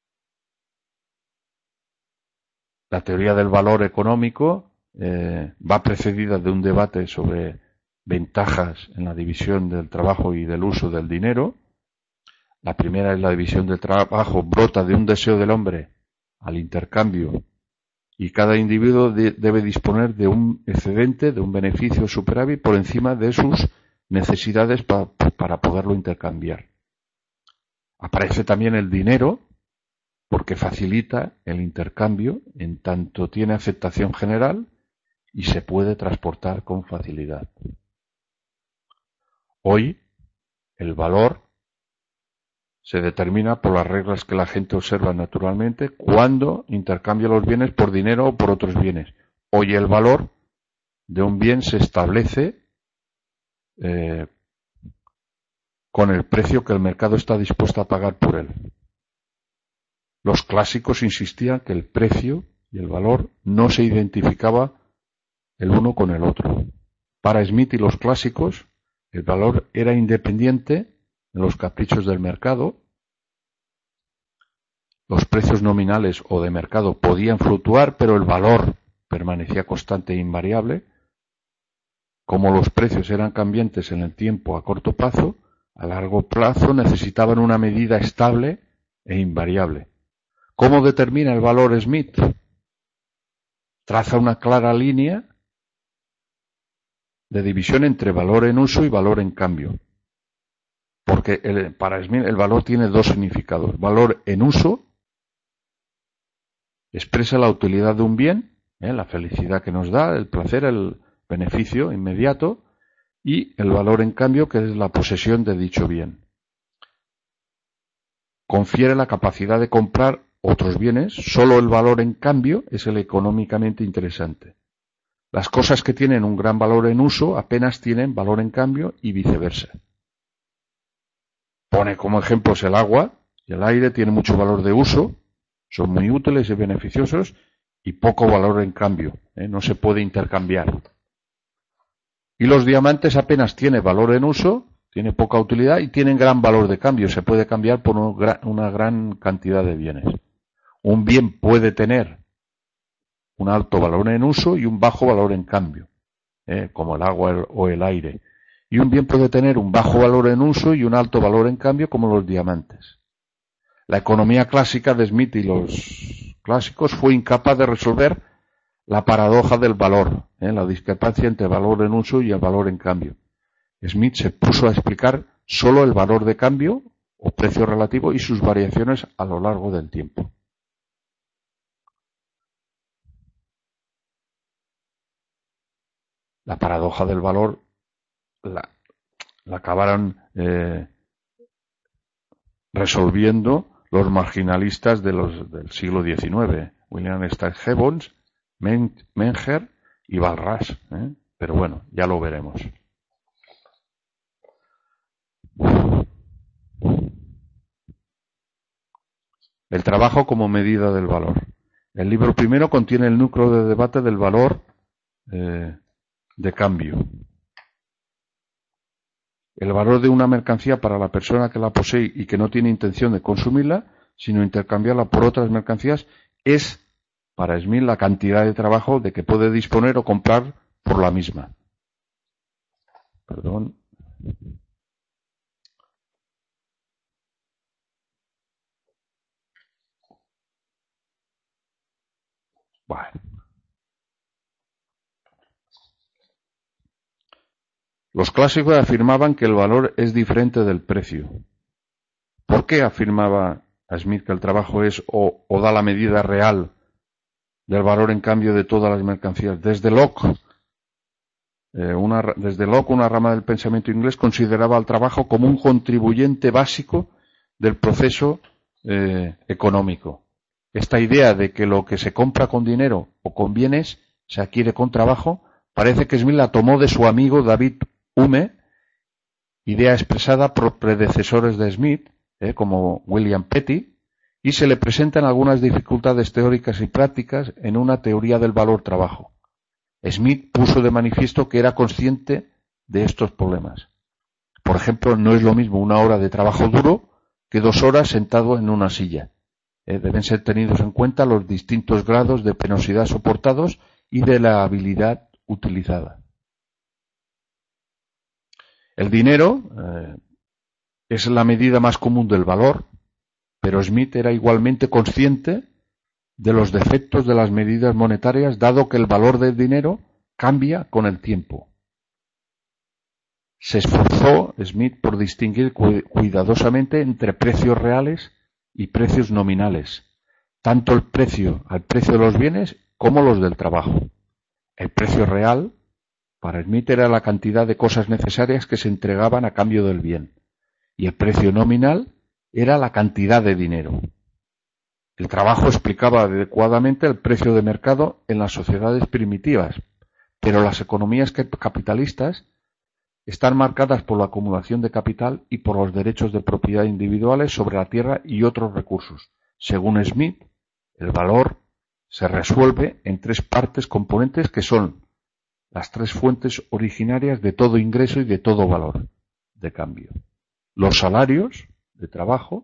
La teoría del valor económico eh, va precedida de un debate sobre ventajas en la división del trabajo y del uso del dinero. La primera es la división del trabajo, brota de un deseo del hombre al intercambio, y cada individuo de, debe disponer de un excedente, de un beneficio superávit por encima de sus necesidades pa, para poderlo intercambiar. Aparece también el dinero, porque facilita el intercambio en tanto tiene aceptación general y se puede transportar con facilidad. Hoy, el valor se determina por las reglas que la gente observa naturalmente cuando intercambia los bienes por dinero o por otros bienes. Hoy el valor de un bien se establece eh, con el precio que el mercado está dispuesto a pagar por él. Los clásicos insistían que el precio y el valor no se identificaba el uno con el otro. Para Smith y los clásicos, el valor era independiente de los caprichos del mercado. Los precios nominales o de mercado podían fluctuar, pero el valor permanecía constante e invariable. Como los precios eran cambiantes en el tiempo a corto plazo, a largo plazo necesitaban una medida estable e invariable. ¿Cómo determina el valor Smith? Traza una clara línea de división entre valor en uso y valor en cambio. Porque el, para Smith el valor tiene dos significados. Valor en uso expresa la utilidad de un bien, ¿eh? la felicidad que nos da, el placer, el beneficio inmediato, y el valor en cambio, que es la posesión de dicho bien. Confiere la capacidad de comprar otros bienes, solo el valor en cambio es el económicamente interesante. Las cosas que tienen un gran valor en uso apenas tienen valor en cambio y viceversa. Pone como ejemplos el agua y el aire tienen mucho valor de uso, son muy útiles y beneficiosos y poco valor en cambio, ¿eh? no se puede intercambiar. Y los diamantes apenas tienen valor en uso, tienen poca utilidad y tienen gran valor de cambio, se puede cambiar por una gran cantidad de bienes. Un bien puede tener un alto valor en uso y un bajo valor en cambio, ¿eh? como el agua o el aire. Y un bien puede tener un bajo valor en uso y un alto valor en cambio, como los diamantes. La economía clásica de Smith y los clásicos fue incapaz de resolver la paradoja del valor, ¿eh? la discrepancia entre valor en uso y el valor en cambio. Smith se puso a explicar solo el valor de cambio o precio relativo y sus variaciones a lo largo del tiempo. La paradoja del valor la, la acabaron eh, resolviendo los marginalistas de los, del siglo diecinueve, William Stanley Jevons, Menger y Walras, ¿eh? pero bueno, ya lo veremos. El trabajo como medida del valor. El libro primero contiene el núcleo de debate del valor eh, de cambio. El valor de una mercancía para la persona que la posee y que no tiene intención de consumirla, sino intercambiarla por otras mercancías, es para Smith la cantidad de trabajo de que puede disponer o comprar por la misma. Perdón. Bueno. Los clásicos afirmaban que el valor es diferente del precio. ¿Por qué afirmaba Smith que el trabajo es o, o da la medida real del valor en cambio de todas las mercancías? Desde Locke, eh, una, desde Locke, una rama del pensamiento inglés consideraba al trabajo como un contribuyente básico del proceso eh, económico. Esta idea de que lo que se compra con dinero o con bienes se adquiere con trabajo, parece que Smith la tomó de su amigo David Hume, idea expresada por predecesores de Smith, eh, como William Petty, y se le presentan algunas dificultades teóricas y prácticas en una teoría del valor-trabajo. Smith puso de manifiesto que era consciente de estos problemas. Por ejemplo, no es lo mismo una hora de trabajo duro que dos horas sentado en una silla. Eh, deben ser tenidos en cuenta los distintos grados de penosidad soportados y de la habilidad utilizada. El dinero, eh, es la medida más común del valor, pero Smith era igualmente consciente de los defectos de las medidas monetarias, dado que el valor del dinero cambia con el tiempo. Se esforzó Smith por distinguir cuidadosamente entre precios reales y precios nominales, tanto el precio al precio de los bienes como los del trabajo. El precio real, para Smith, era la cantidad de cosas necesarias que se entregaban a cambio del bien, y el precio nominal era la cantidad de dinero. El trabajo explicaba adecuadamente el precio de mercado en las sociedades primitivas, pero las economías capitalistas están marcadas por la acumulación de capital y por los derechos de propiedad individuales sobre la tierra y otros recursos. Según Smith, el valor se resuelve en tres partes componentes que son las tres fuentes originarias de todo ingreso y de todo valor de cambio. Los salarios de trabajo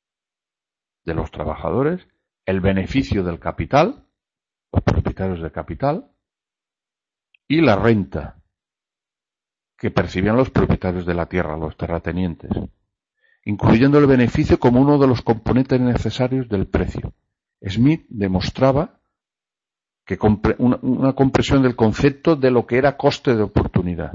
de los trabajadores, el beneficio del capital, los propietarios de capital, y la renta que percibían los propietarios de la tierra, los terratenientes, incluyendo el beneficio como uno de los componentes necesarios del precio. Smith demostraba que una, una comprensión del concepto de lo que era coste de oportunidad.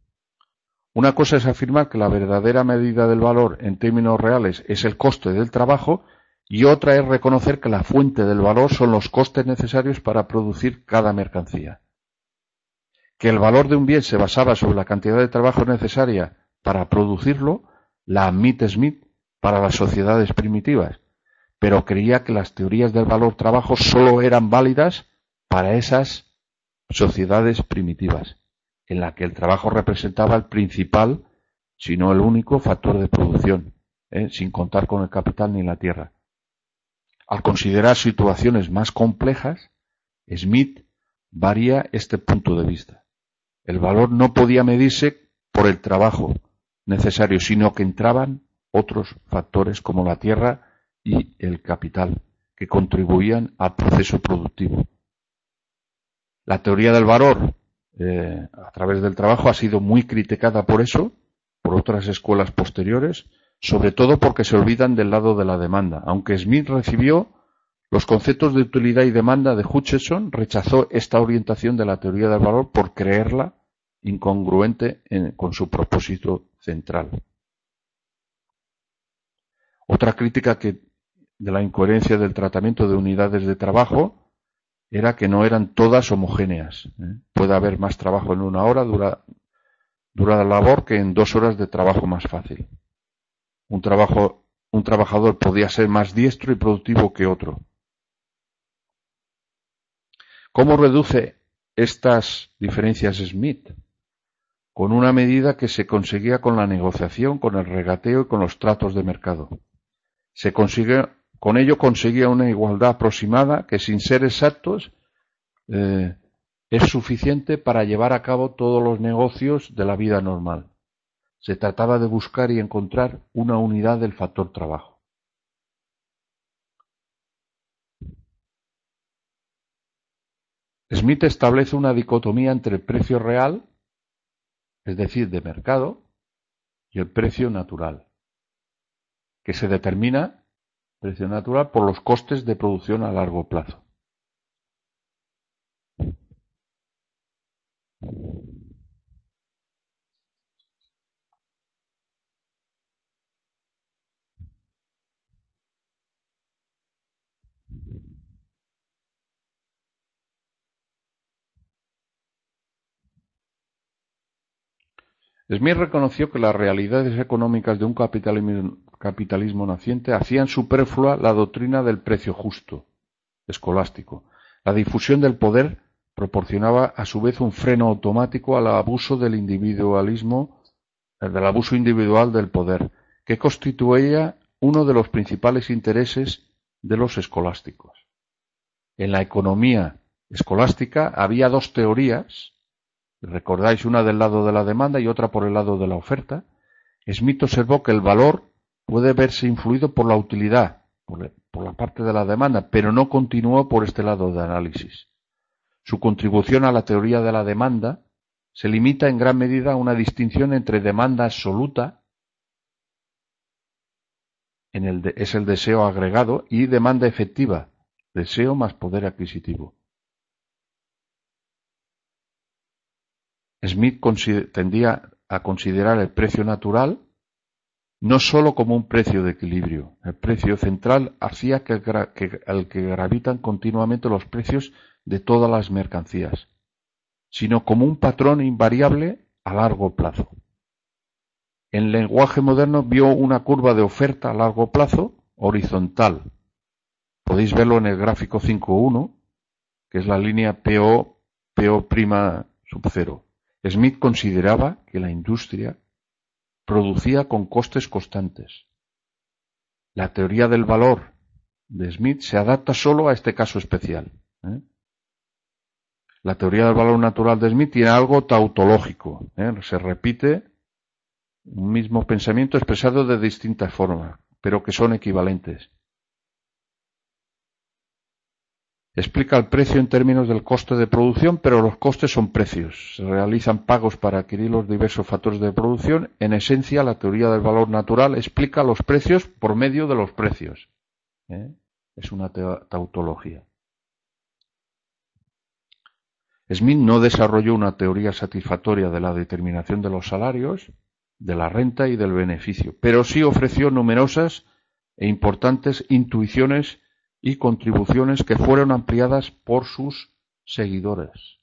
Una cosa es afirmar que la verdadera medida del valor en términos reales es el coste del trabajo, y otra es reconocer que la fuente del valor son los costes necesarios para producir cada mercancía. Que el valor de un bien se basaba sobre la cantidad de trabajo necesaria para producirlo, la admite Smith para las sociedades primitivas, pero creía que las teorías del valor-trabajo solo eran válidas para esas sociedades primitivas, en la que el trabajo representaba el principal, si no el único, factor de producción, ¿eh? sin contar con el capital ni la tierra. Al considerar situaciones más complejas, Smith varía este punto de vista. El valor no podía medirse por el trabajo necesario, sino que entraban otros factores como la tierra y el capital, que contribuían al proceso productivo. La teoría del valor eh, a través del trabajo ha sido muy criticada por eso, por otras escuelas posteriores, sobre todo porque se olvidan del lado de la demanda. Aunque Smith recibió los conceptos de utilidad y demanda de Hutcheson, rechazó esta orientación de la teoría del valor por creerla incongruente en, con su propósito central. Otra crítica que, de la incoherencia del tratamiento de unidades de trabajo era que no eran todas homogéneas. ¿eh? Puede haber más trabajo en una hora dura, dura la labor que en dos horas de trabajo más fácil. Un, trabajo, un trabajador podía ser más diestro y productivo que otro. ¿Cómo reduce estas diferencias Smith? Con una medida que se conseguía con la negociación, con el regateo y con los tratos de mercado. Se consigue, con ello conseguía una igualdad aproximada que, sin ser exactos, eh, es suficiente para llevar a cabo todos los negocios de la vida normal. Se trataba de buscar y encontrar una unidad del factor trabajo. Smith establece una dicotomía entre el precio real, es decir, de mercado, y el precio natural, que se determina, precio natural, por los costes de producción a largo plazo. Smith reconoció que las realidades económicas de un capitalismo, capitalismo naciente hacían superflua la doctrina del precio justo, escolástico. La difusión del poder proporcionaba a su vez un freno automático al abuso del individualismo, del abuso individual del poder, que constituía uno de los principales intereses de los escolásticos. En la economía escolástica había dos teorías. Recordáis, una del lado de la demanda y otra por el lado de la oferta. Smith observó que el valor puede verse influido por la utilidad, por la parte de la demanda, pero no continuó por este lado de análisis. Su contribución a la teoría de la demanda se limita en gran medida a una distinción entre demanda absoluta, en el de, es el deseo agregado, y demanda efectiva, deseo más poder adquisitivo. Smith tendía a considerar el precio natural no sólo como un precio de equilibrio. El precio central hacía que, que al que gravitan continuamente los precios de todas las mercancías, sino como un patrón invariable a largo plazo. En lenguaje moderno vio una curva de oferta a largo plazo horizontal. Podéis verlo en el gráfico cinco punto uno, que es la línea P O, P O' sub cero. Smith consideraba que la industria producía con costes constantes. La teoría del valor de Smith se adapta solo a este caso especial. ¿eh? La teoría del valor natural de Smith tiene algo tautológico. ¿eh? Se repite un mismo pensamiento expresado de distintas formas, pero que son equivalentes. Explica el precio en términos del coste de producción, pero los costes son precios. Se realizan pagos para adquirir los diversos factores de producción. En esencia, la teoría del valor natural explica los precios por medio de los precios. ¿Eh? Es una tautología. Smith no desarrolló una teoría satisfactoria de la determinación de los salarios, de la renta y del beneficio, pero sí ofreció numerosas e importantes intuiciones y contribuciones que fueron ampliadas por sus seguidores.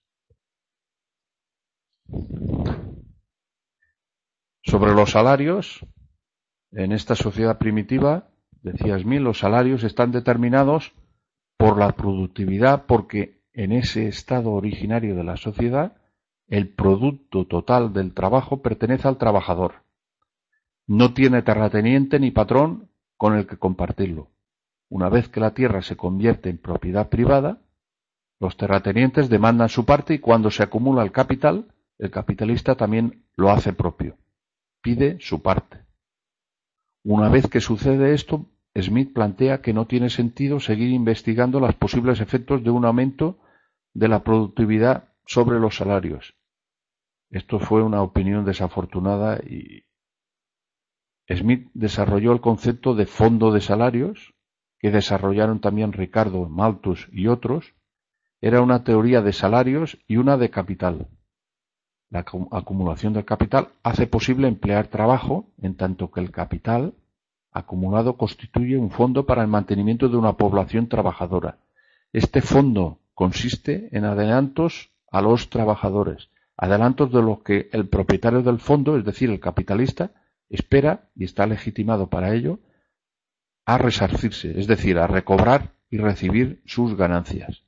Sobre los salarios, en esta sociedad primitiva, decía Smith, los salarios están determinados por la productividad, porque en ese estado originario de la sociedad, el producto total del trabajo pertenece al trabajador. No tiene terrateniente ni patrón con el que compartirlo. Una vez que la tierra se convierte en propiedad privada, los terratenientes demandan su parte, y cuando se acumula el capital, el capitalista también lo hace propio. Pide su parte. Una vez que sucede esto, Smith plantea que no tiene sentido seguir investigando los posibles efectos de un aumento de la productividad sobre los salarios. Esto fue una opinión desafortunada y Smith desarrolló el concepto de fondo de salarios, que desarrollaron también Ricardo, Malthus y otros. Era una teoría de salarios y una de capital. La acumulación del capital hace posible emplear trabajo, en tanto que el capital acumulado constituye un fondo para el mantenimiento de una población trabajadora. Este fondo consiste en adelantos a los trabajadores, adelantos de los que el propietario del fondo, es decir, el capitalista, espera, y está legitimado para ello, a resarcirse, es decir, a recobrar y recibir sus ganancias.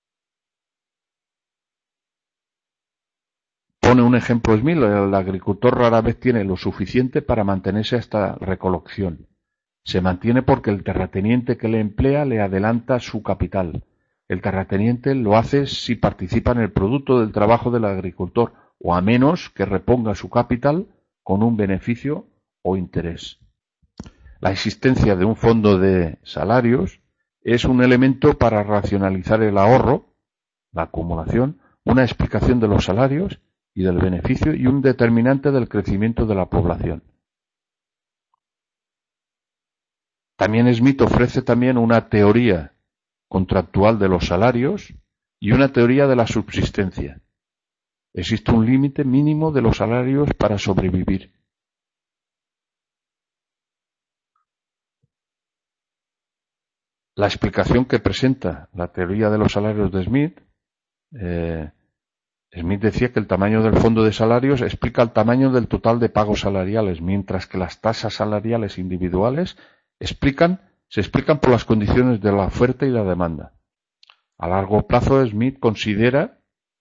Pone un ejemplo Smith: el agricultor rara vez tiene lo suficiente para mantenerse hasta recolección. Se mantiene porque el terrateniente que le emplea le adelanta su capital. El terrateniente lo hace si participa en el producto del trabajo del agricultor, o a menos que reponga su capital con un beneficio o interés. La existencia de un fondo de salarios es un elemento para racionalizar el ahorro, la acumulación, una explicación de los salarios y del beneficio, y un determinante del crecimiento de la población. También Smith ofrece también una teoría contractual de los salarios y una teoría de la subsistencia. Existe un límite mínimo de los salarios para sobrevivir. La explicación que presenta la teoría de los salarios de Smith, eh, Smith decía que el tamaño del fondo de salarios explica el tamaño del total de pagos salariales, mientras que las tasas salariales individuales explican, se explican por las condiciones de la oferta y la demanda. A largo plazo, Smith considera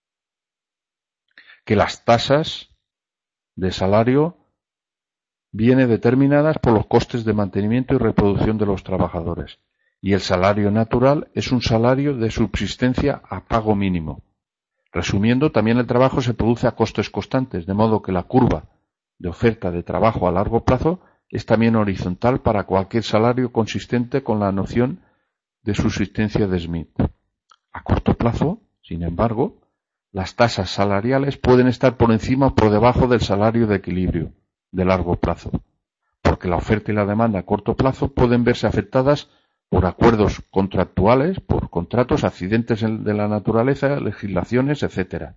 que las tasas de salario vienen determinadas por los costes de mantenimiento y reproducción de los trabajadores, y el salario natural es un salario de subsistencia a pago mínimo. Resumiendo, también el trabajo se produce a costes constantes, de modo que la curva de oferta de trabajo a largo plazo es también horizontal para cualquier salario consistente con la noción de subsistencia de Smith. A corto plazo, sin embargo, las tasas salariales pueden estar por encima o por debajo del salario de equilibrio de largo plazo. Por porque la oferta y la demanda a corto plazo pueden verse afectadas por acuerdos contractuales, por contratos, accidentes de la naturaleza, legislaciones, etcétera.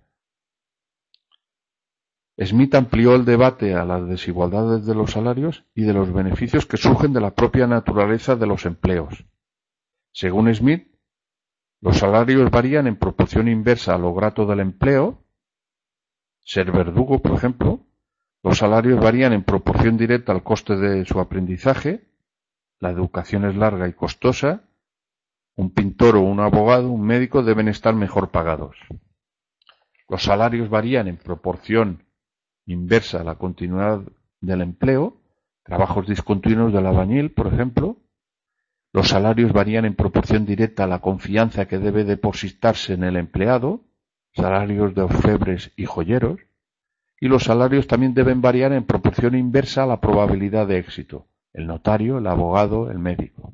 Smith amplió el debate a las desigualdades de los salarios y de los beneficios que surgen de la propia naturaleza de los empleos. Según Smith, los salarios varían en proporción inversa a lo grato del empleo. Ser verdugo, por ejemplo. Los salarios varían en proporción directa al coste de su aprendizaje. La educación es larga y costosa. Un pintor o un abogado, un médico deben estar mejor pagados. Los salarios varían en proporción inversa a la continuidad del empleo. Trabajos discontinuos del albañil, por ejemplo. Los salarios varían en proporción directa a la confianza que debe depositarse en el empleado. Salarios de orfebres y joyeros. Y los salarios también deben variar en proporción inversa a la probabilidad de éxito. El notario, el abogado, el médico.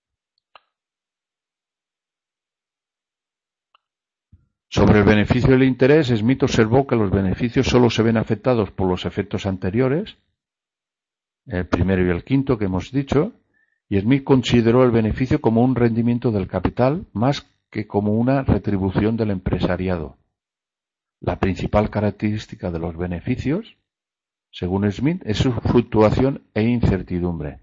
Sobre el beneficio del interés, Smith observó que los beneficios solo se ven afectados por los efectos anteriores, el primero y el quinto que hemos dicho, y Smith consideró el beneficio como un rendimiento del capital más que como una retribución del empresariado. La principal característica de los beneficios, según Smith, es su fluctuación e incertidumbre.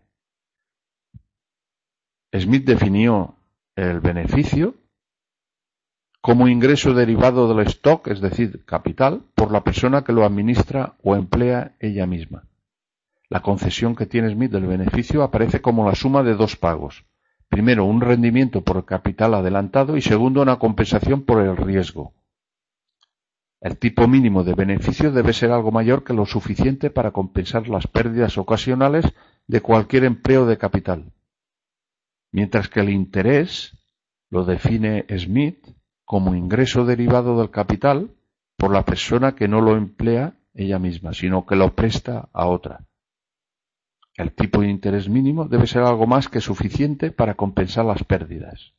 Smith definió el beneficio como ingreso derivado del stock, es decir, capital, por la persona que lo administra o emplea ella misma. La concesión que tiene Smith del beneficio aparece como la suma de dos pagos. Primero, un rendimiento por el capital adelantado y segundo, una compensación por el riesgo. El tipo mínimo de beneficio debe ser algo mayor que lo suficiente para compensar las pérdidas ocasionales de cualquier empleo de capital. Mientras que el interés lo define Smith como ingreso derivado del capital por la persona que no lo emplea ella misma, sino que lo presta a otra. El tipo de interés mínimo debe ser algo más que suficiente para compensar las pérdidas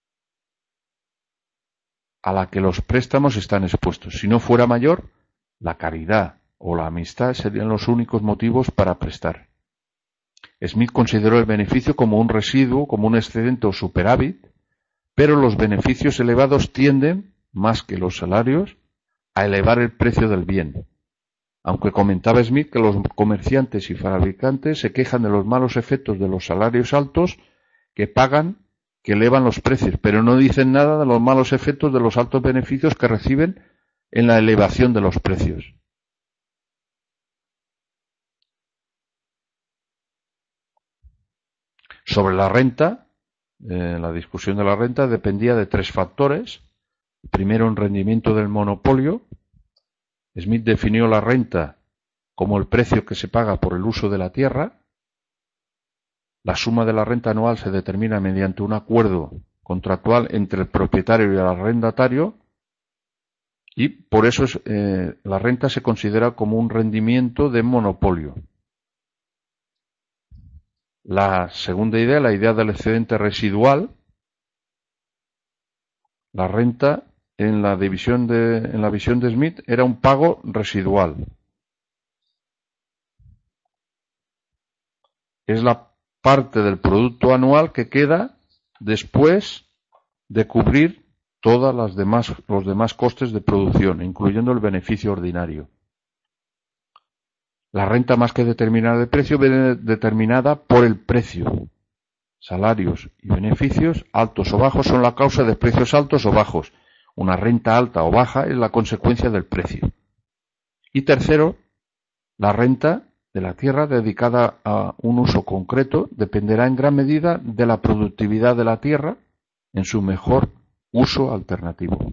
a la que los préstamos están expuestos. Si no fuera mayor, la caridad o la amistad serían los únicos motivos para prestar. Smith consideró el beneficio como un residuo, como un excedente o superávit, pero los beneficios elevados tienden, más que los salarios, a elevar el precio del bien. Aunque comentaba Smith que los comerciantes y fabricantes se quejan de los malos efectos de los salarios altos que pagan, que elevan los precios, pero no dicen nada de los malos efectos de los altos beneficios que reciben en la elevación de los precios. Sobre la renta, eh, la discusión de la renta dependía de tres factores. Primero, un rendimiento del monopolio. Smith definió la renta como el precio que se paga por el uso de la tierra. La suma de la renta anual se determina mediante un acuerdo contractual entre el propietario y el arrendatario y por eso es, eh, la renta se considera como un rendimiento de monopolio. La segunda idea, la idea del excedente residual, la renta en la división de, en la visión de Smith era un pago residual. Es la parte del producto anual que queda después de cubrir todos los demás, los demás costes de producción, incluyendo el beneficio ordinario. La renta más que determinada de precio viene determinada por el precio. Salarios y beneficios, altos o bajos, son la causa de precios altos o bajos. Una renta alta o baja es la consecuencia del precio. Y tercero, la renta de la tierra dedicada a un uso concreto dependerá en gran medida de la productividad de la tierra en su mejor uso alternativo.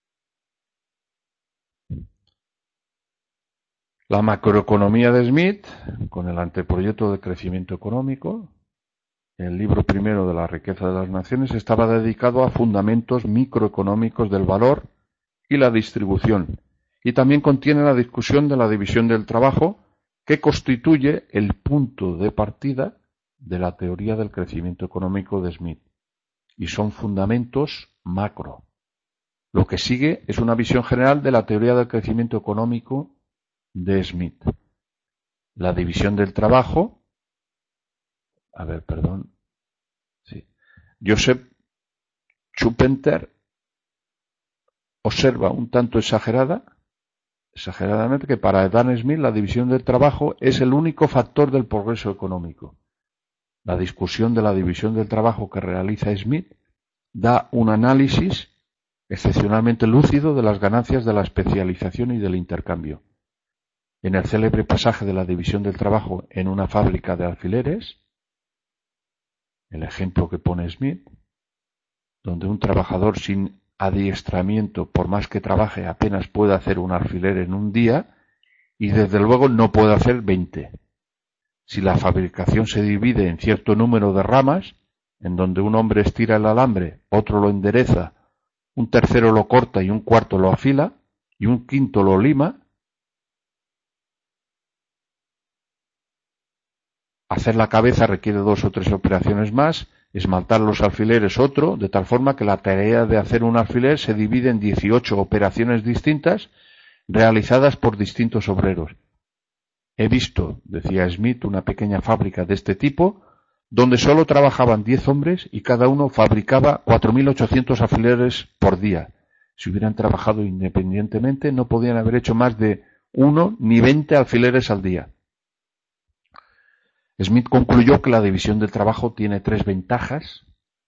La macroeconomía de Smith, con el anteproyecto de crecimiento económico, el libro primero de la riqueza de las naciones, estaba dedicado a fundamentos microeconómicos del valor y la distribución, y también contiene la discusión de la división del trabajo, que constituye el punto de partida de la teoría del crecimiento económico de Smith, y son fundamentos macro. Lo que sigue es una visión general de la teoría del crecimiento económico de Smith. La división del trabajo a ver, perdón. Sí. Joseph Schumpeter observa un tanto exagerada, exageradamente, que para Adam Smith la división del trabajo es el único factor del progreso económico. La discusión de la división del trabajo que realiza Smith da un análisis excepcionalmente lúcido de las ganancias de la especialización y del intercambio. En el célebre pasaje de la división del trabajo en una fábrica de alfileres, el ejemplo que pone Smith, donde un trabajador sin adiestramiento, por más que trabaje, apenas puede hacer un alfiler en un día y desde luego no puede hacer veinte. Si la fabricación se divide en cierto número de ramas, en donde un hombre estira el alambre, otro lo endereza, un tercero lo corta y un cuarto lo afila, y un quinto lo lima, hacer la cabeza requiere dos o tres operaciones más, esmaltar los alfileres otro, de tal forma que la tarea de hacer un alfiler se divide en dieciocho operaciones distintas realizadas por distintos obreros. He visto, decía Smith, una pequeña fábrica de este tipo, donde solo trabajaban diez hombres y cada uno fabricaba cuatro mil ochocientos alfileres por día. Si hubieran trabajado independientemente, no podían haber hecho más de uno ni veinte alfileres al día. Smith concluyó que la división del trabajo tiene tres ventajas,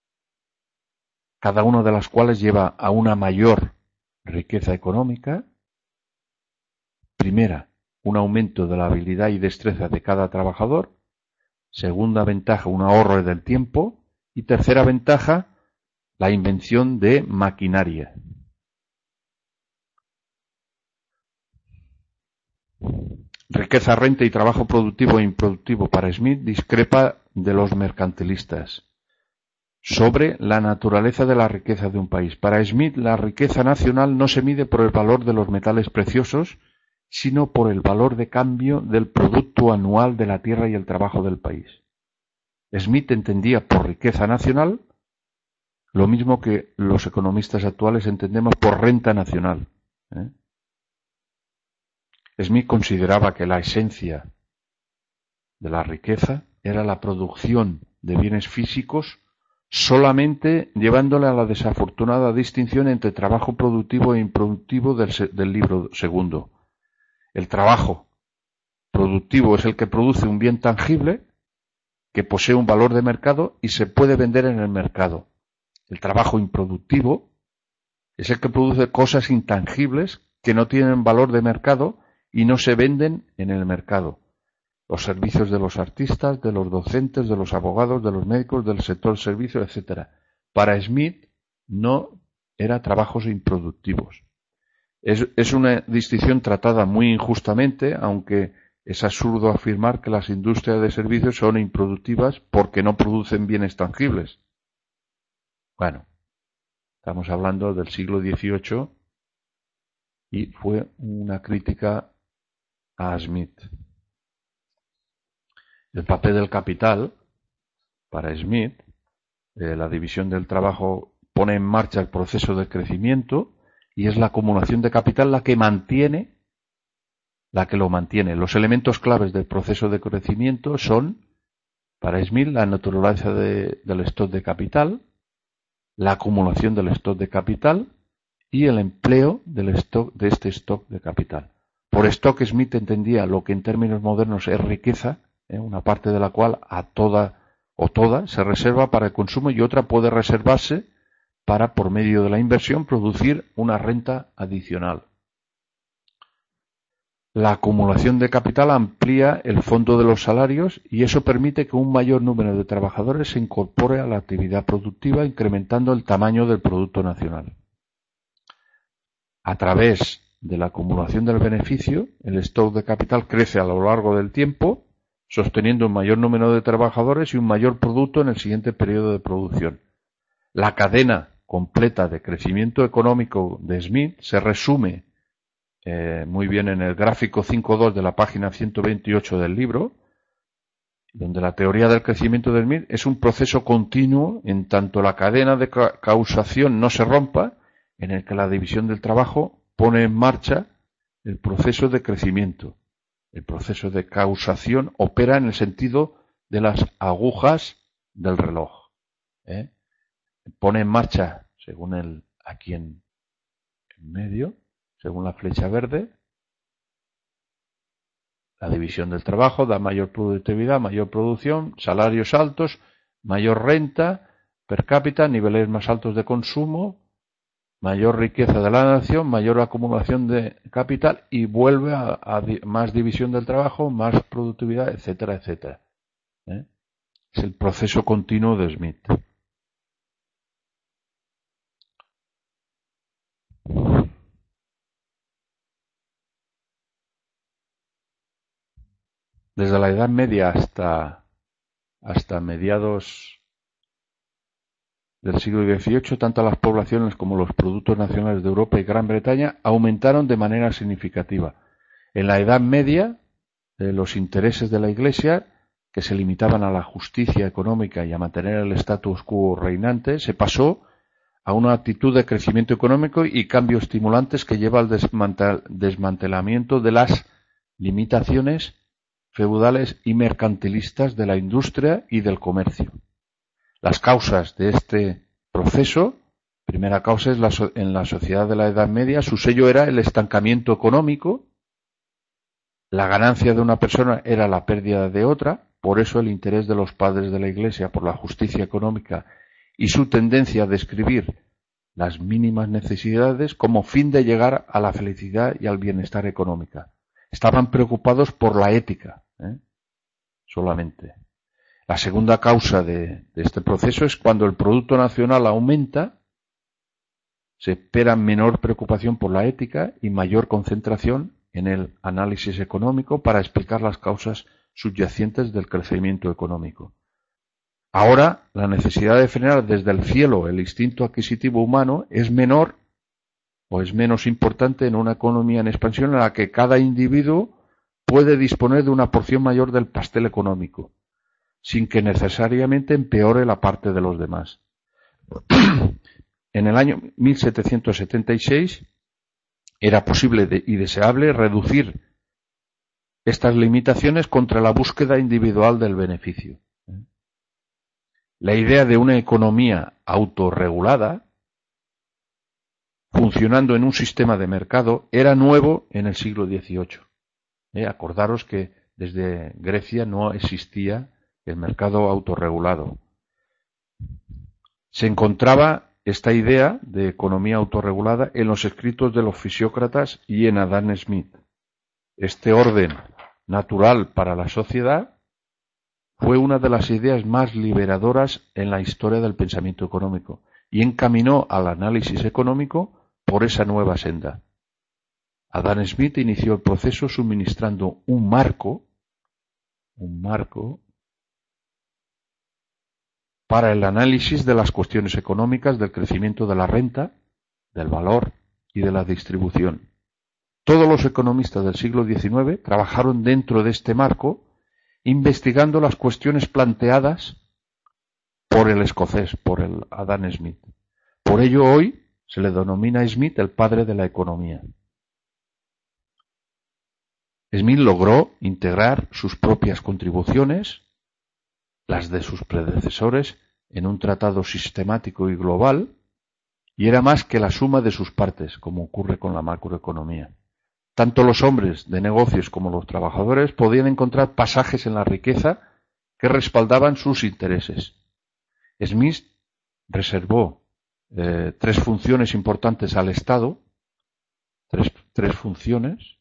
cada una de las cuales lleva a una mayor riqueza económica. Primera, un aumento de la habilidad y destreza de cada trabajador. Segunda ventaja, un ahorro del tiempo. Y tercera ventaja, la invención de maquinaria. Riqueza, renta y trabajo productivo e improductivo para Smith discrepa de los mercantilistas sobre la naturaleza de la riqueza de un país. Para Smith, la riqueza nacional no se mide por el valor de los metales preciosos, sino por el valor de cambio del producto anual de la tierra y el trabajo del país. Smith entendía por riqueza nacional lo mismo que los economistas actuales entendemos por renta nacional, ¿eh? Smith consideraba que la esencia de la riqueza era la producción de bienes físicos, solamente llevándole a la desafortunada distinción entre trabajo productivo e improductivo del, del libro segundo. El trabajo productivo es el que produce un bien tangible que posee un valor de mercado y se puede vender en el mercado. El trabajo improductivo es el que produce cosas intangibles que no tienen valor de mercado y no se venden en el mercado. Los servicios de los artistas, de los docentes, de los abogados, de los médicos, del sector servicios, etcétera. Para Smith no eran trabajos improductivos. Es, es una distinción tratada muy injustamente, aunque es absurdo afirmar que las industrias de servicios son improductivas porque no producen bienes tangibles. Bueno, estamos hablando del siglo dieciocho y fue una crítica a Smith. El papel del capital, para Smith, eh, la división del trabajo pone en marcha el proceso de crecimiento y es la acumulación de capital la que mantiene, la que lo mantiene. Los elementos claves del proceso de crecimiento son, para Smith, la naturaleza de, del stock de capital, la acumulación del stock de capital y el empleo del stock de este stock de capital. Por stock, Smith entendía lo que en términos modernos es riqueza, ¿eh? una parte de la cual a toda o toda se reserva para el consumo y otra puede reservarse para, por medio de la inversión, producir una renta adicional. La acumulación de capital amplía el fondo de los salarios y eso permite que un mayor número de trabajadores se incorpore a la actividad productiva, incrementando el tamaño del Producto Nacional. A través de la acumulación del beneficio, el stock de capital crece a lo largo del tiempo, sosteniendo un mayor número de trabajadores y un mayor producto en el siguiente periodo de producción. La cadena completa de crecimiento económico de Smith se resume eh, muy bien en el gráfico cinco punto dos de la página ciento veintiocho del libro, donde la teoría del crecimiento de Smith es un proceso continuo en tanto la cadena de ca- causación no se rompa, en el que la división del trabajo pone en marcha el proceso de crecimiento. El proceso de causación opera en el sentido de las agujas del reloj. ¿eh? Pone en marcha, según el aquí en, en medio, según la flecha verde, la división del trabajo da mayor productividad, mayor producción, salarios altos, mayor renta per cápita, niveles más altos de consumo, mayor riqueza de la nación, mayor acumulación de capital y vuelve a, a más división del trabajo, más productividad, etcétera, etcétera. ¿eh? Es el proceso continuo de Smith. Desde la Edad Media hasta, hasta mediados del siglo dieciocho, tanto las poblaciones como los productos nacionales de Europa y Gran Bretaña aumentaron de manera significativa. En la Edad Media, eh, los intereses de la Iglesia, que se limitaban a la justicia económica y a mantener el status quo reinante, se pasó a una actitud de crecimiento económico y cambios estimulantes que lleva al desmantel- desmantelamiento de las limitaciones feudales y mercantilistas de la industria y del comercio. Las causas de este proceso, primera causa es la so- en la sociedad de la Edad Media, su sello era el estancamiento económico, la ganancia de una persona era la pérdida de otra, por eso el interés de los padres de la Iglesia por la justicia económica y su tendencia a describir las mínimas necesidades como fin de llegar a la felicidad y al bienestar económica. Estaban preocupados por la ética, ¿eh? solamente. La segunda causa de, de este proceso es cuando el Producto Nacional aumenta, se espera menor preocupación por la ética y mayor concentración en el análisis económico para explicar las causas subyacentes del crecimiento económico. Ahora, la necesidad de frenar desde el cielo el instinto adquisitivo humano es menor o es menos importante en una economía en expansión en la que cada individuo puede disponer de una porción mayor del pastel económico, sin que necesariamente empeore la parte de los demás. En el año mil setecientos setenta y seis era posible de, y deseable reducir estas limitaciones contra la búsqueda individual del beneficio. La idea de una economía autorregulada, funcionando en un sistema de mercado, era nuevo en el siglo dieciocho. ¿Eh? Acordaros que desde Grecia no existía el mercado autorregulado. Se encontraba esta idea de economía autorregulada en los escritos de los fisiócratas y en Adam Smith. Este orden natural para la sociedad fue una de las ideas más liberadoras en la historia del pensamiento económico y encaminó al análisis económico por esa nueva senda. Adam Smith inició el proceso suministrando un marco, un marco para el análisis de las cuestiones económicas del crecimiento de la renta, del valor y de la distribución. Todos los economistas del siglo diecinueve trabajaron dentro de este marco, investigando las cuestiones planteadas por el escocés, por el Adam Smith. Por ello hoy se le denomina a Smith el padre de la economía. Smith logró integrar sus propias contribuciones, las de sus predecesores, en un tratado sistemático y global, y era más que la suma de sus partes, como ocurre con la macroeconomía. Tanto los hombres de negocios como los trabajadores podían encontrar pasajes en la riqueza que respaldaban sus intereses. Smith reservó eh, tres funciones importantes al Estado, tres, tres funciones.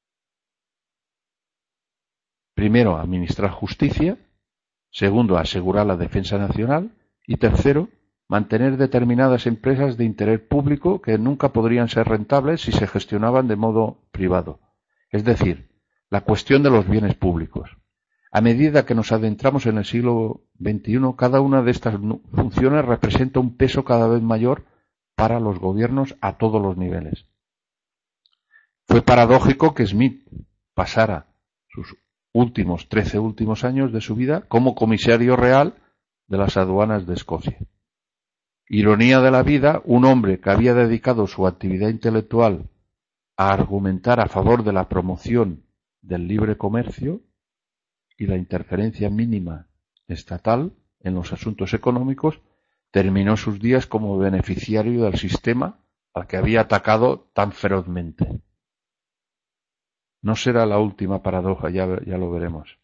Primero, administrar justicia. Segundo, asegurar la defensa nacional. Y tercero, mantener determinadas empresas de interés público que nunca podrían ser rentables si se gestionaban de modo privado. Es decir, la cuestión de los bienes públicos. A medida que nos adentramos en el siglo veintiuno, cada una de estas funciones representa un peso cada vez mayor para los gobiernos a todos los niveles. Fue paradójico que Smith pasara sus últimos trece últimos años de su vida como comisario real de las aduanas de Escocia. Ironía de la vida, un hombre que había dedicado su actividad intelectual a argumentar a favor de la promoción del libre comercio y la interferencia mínima estatal en los asuntos económicos, terminó sus días como beneficiario del sistema al que había atacado tan ferozmente. No será la última paradoja, ya, ya lo veremos.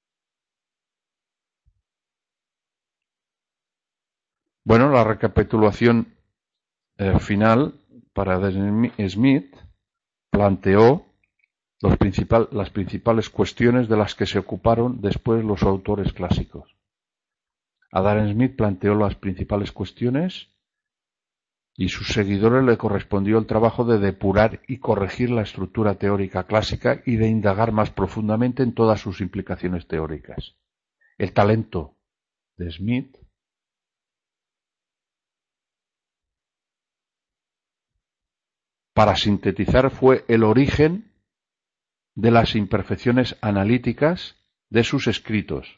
Bueno, la recapitulación eh, final para Adam Smith planteó los principal, las principales cuestiones de las que se ocuparon después los autores clásicos. Adam Smith planteó las principales cuestiones y sus seguidores le correspondió el trabajo de depurar y corregir la estructura teórica clásica y de indagar más profundamente en todas sus implicaciones teóricas. El talento de Smith para sintetizar fue el origen de las imperfecciones analíticas de sus escritos,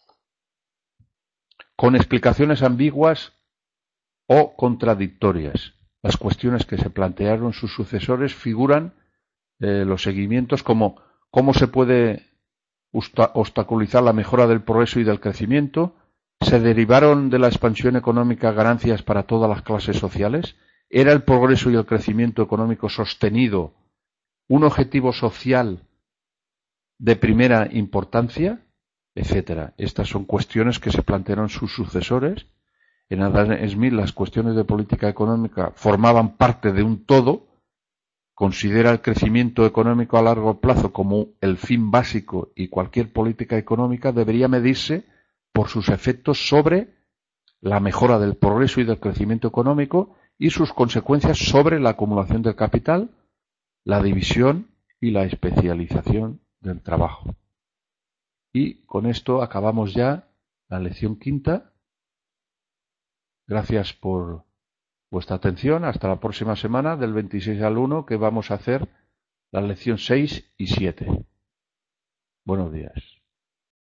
con explicaciones ambiguas o contradictorias. Las cuestiones que se plantearon sus sucesores figuran eh, los seguimientos como cómo se puede obstaculizar la mejora del progreso y del crecimiento, se derivaron de la expansión económica ganancias para todas las clases sociales, era el progreso y el crecimiento económico sostenido un objetivo social de primera importancia, etcétera. Estas son cuestiones que se plantearon sus sucesores. En Adam Smith las cuestiones de política económica formaban parte de un todo. Considera el crecimiento económico a largo plazo como el fin básico y cualquier política económica debería medirse por sus efectos sobre la mejora del progreso y del crecimiento económico y sus consecuencias sobre la acumulación del capital, la división y la especialización del trabajo. Y con esto acabamos ya la lección quinta. Gracias por vuestra atención. Hasta la próxima semana, del veintiséis al uno, que vamos a hacer la lección seis y siete. Buenos días.